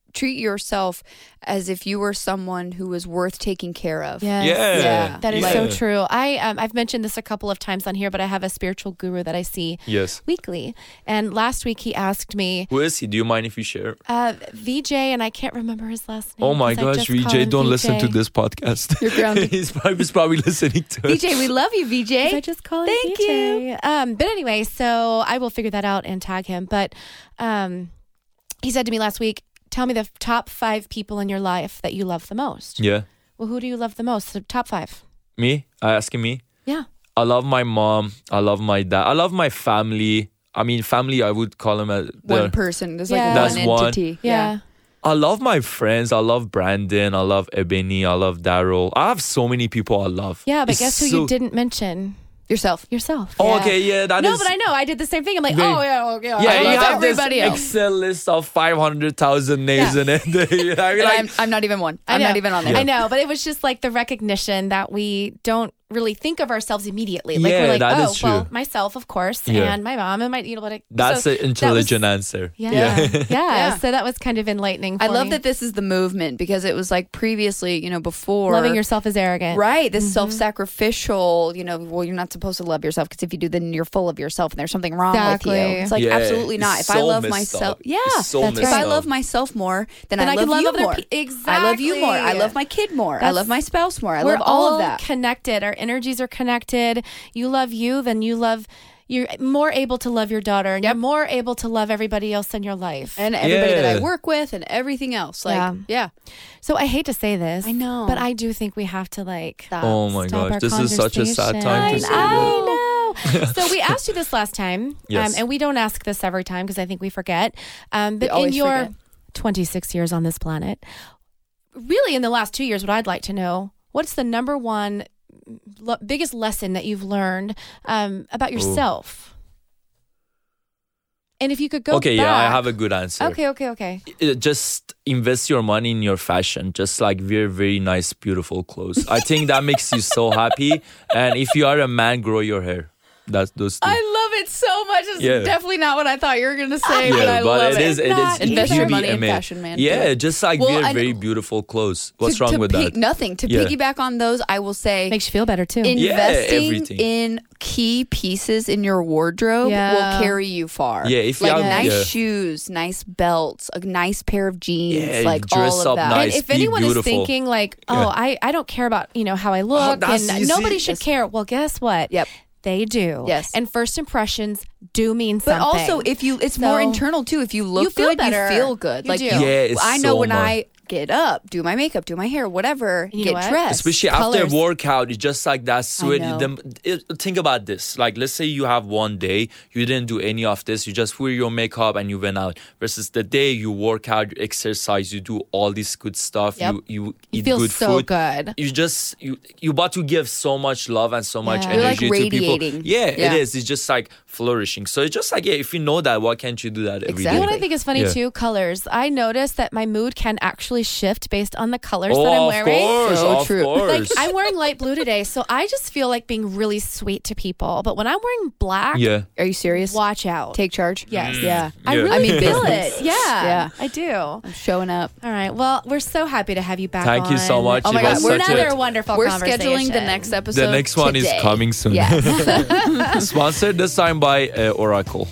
as if you were someone who was worth taking care of. Yes. Yeah. Yeah. That is Yeah. so true. I've mentioned this a couple of times on here, but I have a spiritual guru that I see Yes. weekly. And last week he asked me, Who is he? Do you mind if you share? VJ, and I can't remember his last name. Oh my 'cause I gosh, just call VJ, him don't listen to VJ. this podcast. You're grounded. he's probably listening to it. VJ, we love you, VJ. I just call him Thank VJ. you. But anyway, so I will figure that out and tag him. But he said to me last week, tell me the top 5 people in your life that you love the most. Yeah. Well, who do you love the most? The top 5. Me? Asking me? Yeah. I love my mom. I love my dad. I love my family. I mean, family, I would call them One person. There's Yeah. like That's one one. entity. Yeah. I love my friends. I love Brandon. I love Ebony. I love Daryl. I have so many people I love. Yeah, but It's guess who so- you didn't mention? Yourself. Yourself. Oh, Yeah. okay, yeah, that is. No, but I know. I did the same thing. I'm like, Very- oh, yeah, well, yeah. Yeah, I you love have this everybody else. Excel list of 500,000 names Yeah. in it. I mean, And I'm not even one. I'm know. not even on there. I know, but it was just like the recognition that we don't really think of ourselves immediately. Like Yeah, we're like, that oh, is true. well, myself, of course, Yeah. and my mom and my, that's so an intelligent answer. Yeah. Yeah. Yeah. So that was kind of enlightening. I for love me. that this is the movement because it was like previously, before. Loving yourself is arrogant. Right. This self-sacrificial, well, you're not supposed to love yourself because if you do, then you're full of yourself and there's something wrong Exactly. with you. It's like, Yeah, absolutely not. it's If I so love messed myself. up. Yeah. It's so That's messed If I up. love myself more, then I I love can love you other more. pe- I love you more. I Exactly. love my kid more. I That's- love my spouse more. I We're love all all of that. connected. Our energies are connected. You love you, then you're more able to love your daughter, and you're more able to love everybody else in your life. And everybody that I Yeah. work with and everything else. Like, yeah. So I hate to say this. I know. but I do think we have to Oh my stop gosh, our this is such a sad time to conversation. say I that. know. So we asked you this last time, Yes. and we don't ask this every time because I think we forget. But in always your forget. 26 years on this planet, really in the last 2 years, what I'd like to know, what's the number one biggest lesson that you've learned about yourself? And if you could go Okay, back. yeah, I have a good answer. Okay. Just invest your money in your fashion. Just like wear very nice, beautiful clothes. I think that makes you so happy. And if you are a man, grow your hair. That's those two. I love it so much. It's Yeah. definitely not what I thought you were going to say, but I but love it is. It Not is. Invest you your be money in amazing. fashion, man. Yeah, just like Well, wear and- very beautiful clothes. What's wrong to with that? Nothing. To Yeah. piggyback on those, I will say Makes you feel better too. investing everything. in key pieces in your wardrobe Yeah. will carry you far. Yeah, if you like have- nice yeah. shoes, nice belts, a nice pair of jeans, Yeah, like dress all of up that. nice. And if be anyone is beautiful. thinking like, oh, I don't care about, how I look that's and easy. nobody should care. Well, guess what? Yep. They do. Yes. And first impressions do mean But something. also, it's more So- internal too. If you look You feel good, better. you feel good. You like do. Yeah, it's I know so when much. I get up, do my makeup, do my hair, whatever, You know get what? dressed. Especially Colors. after a workout, it's just like that sweat. know. Think about this. Like, let's say you have one day, you didn't do any of this. You just wear your makeup and you went out. Versus the day you work out, you exercise, you do all this good stuff. Yep. You you eat feel good so food. good. You about to give so much love and so much Yeah. You're, like, energy to people. radiating. Yeah, Yeah. it is. It's just like flourishing. So it's just like, if you know that, why can't you do that every day? You know what I Exactly. think is funny Yeah. too? Colors. I noticed that my mood can actually shift based on the colors that I'm Oh, of wearing. course, So of true. course. Like I'm wearing light blue today, so I just feel like being really sweet to people. But when I'm wearing black, yeah. Are you serious? watch out. Take charge. Yes. Yeah. I Yeah. really I mean, feel business. it. Yeah. Yeah. I do. All I'm showing up. right. Well, we're so happy to have you back. Thank you so on. much. Oh my It God, was we're such a- Another wonderful We're conversation. scheduling the next episode. The next one is today. coming soon. Yes. Sponsored this time by Oracle.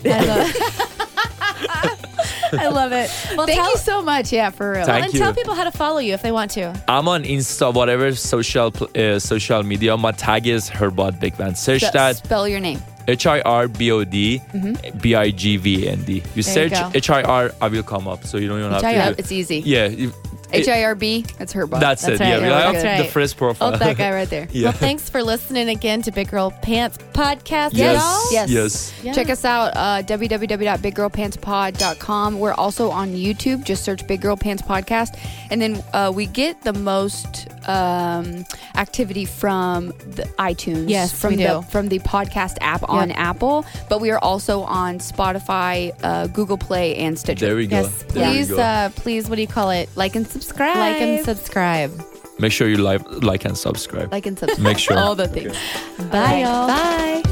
I love it. Well, Thank tell, you so much. Yeah, for real. Thank and you. tell people how to follow you if they want to. I'm on Insta, whatever social media. My tag is Herbad Bigvand. Search that Spell your name. HIRBOD BIGVAND. You search go. HIR, I will come up. So you don't even have Yep, to. it's easy. Yeah. HIRB. That's her boss. That's it. right, Yeah, we yeah, have that's the right. first profile. Oh, that guy right there. Yeah. Well, thanks for listening again to Big Girl Pants Podcast. Yes. y'all. Yes. Yes. Yeah. Check us out, www.biggirlpantspod.com. We're also on YouTube. Just search Big Girl Pants Podcast. And then we get the most activity from the iTunes. Yes, from we do. from the podcast app on Apple. But we are also on Spotify, Google Play, and Stitcher. There we go. Yes, There we please, go. please, what do you call it? Like and subscribe. Like and subscribe. Make sure you like and subscribe. Like and subscribe. Make sure. All the things. Bye, y'all. Bye.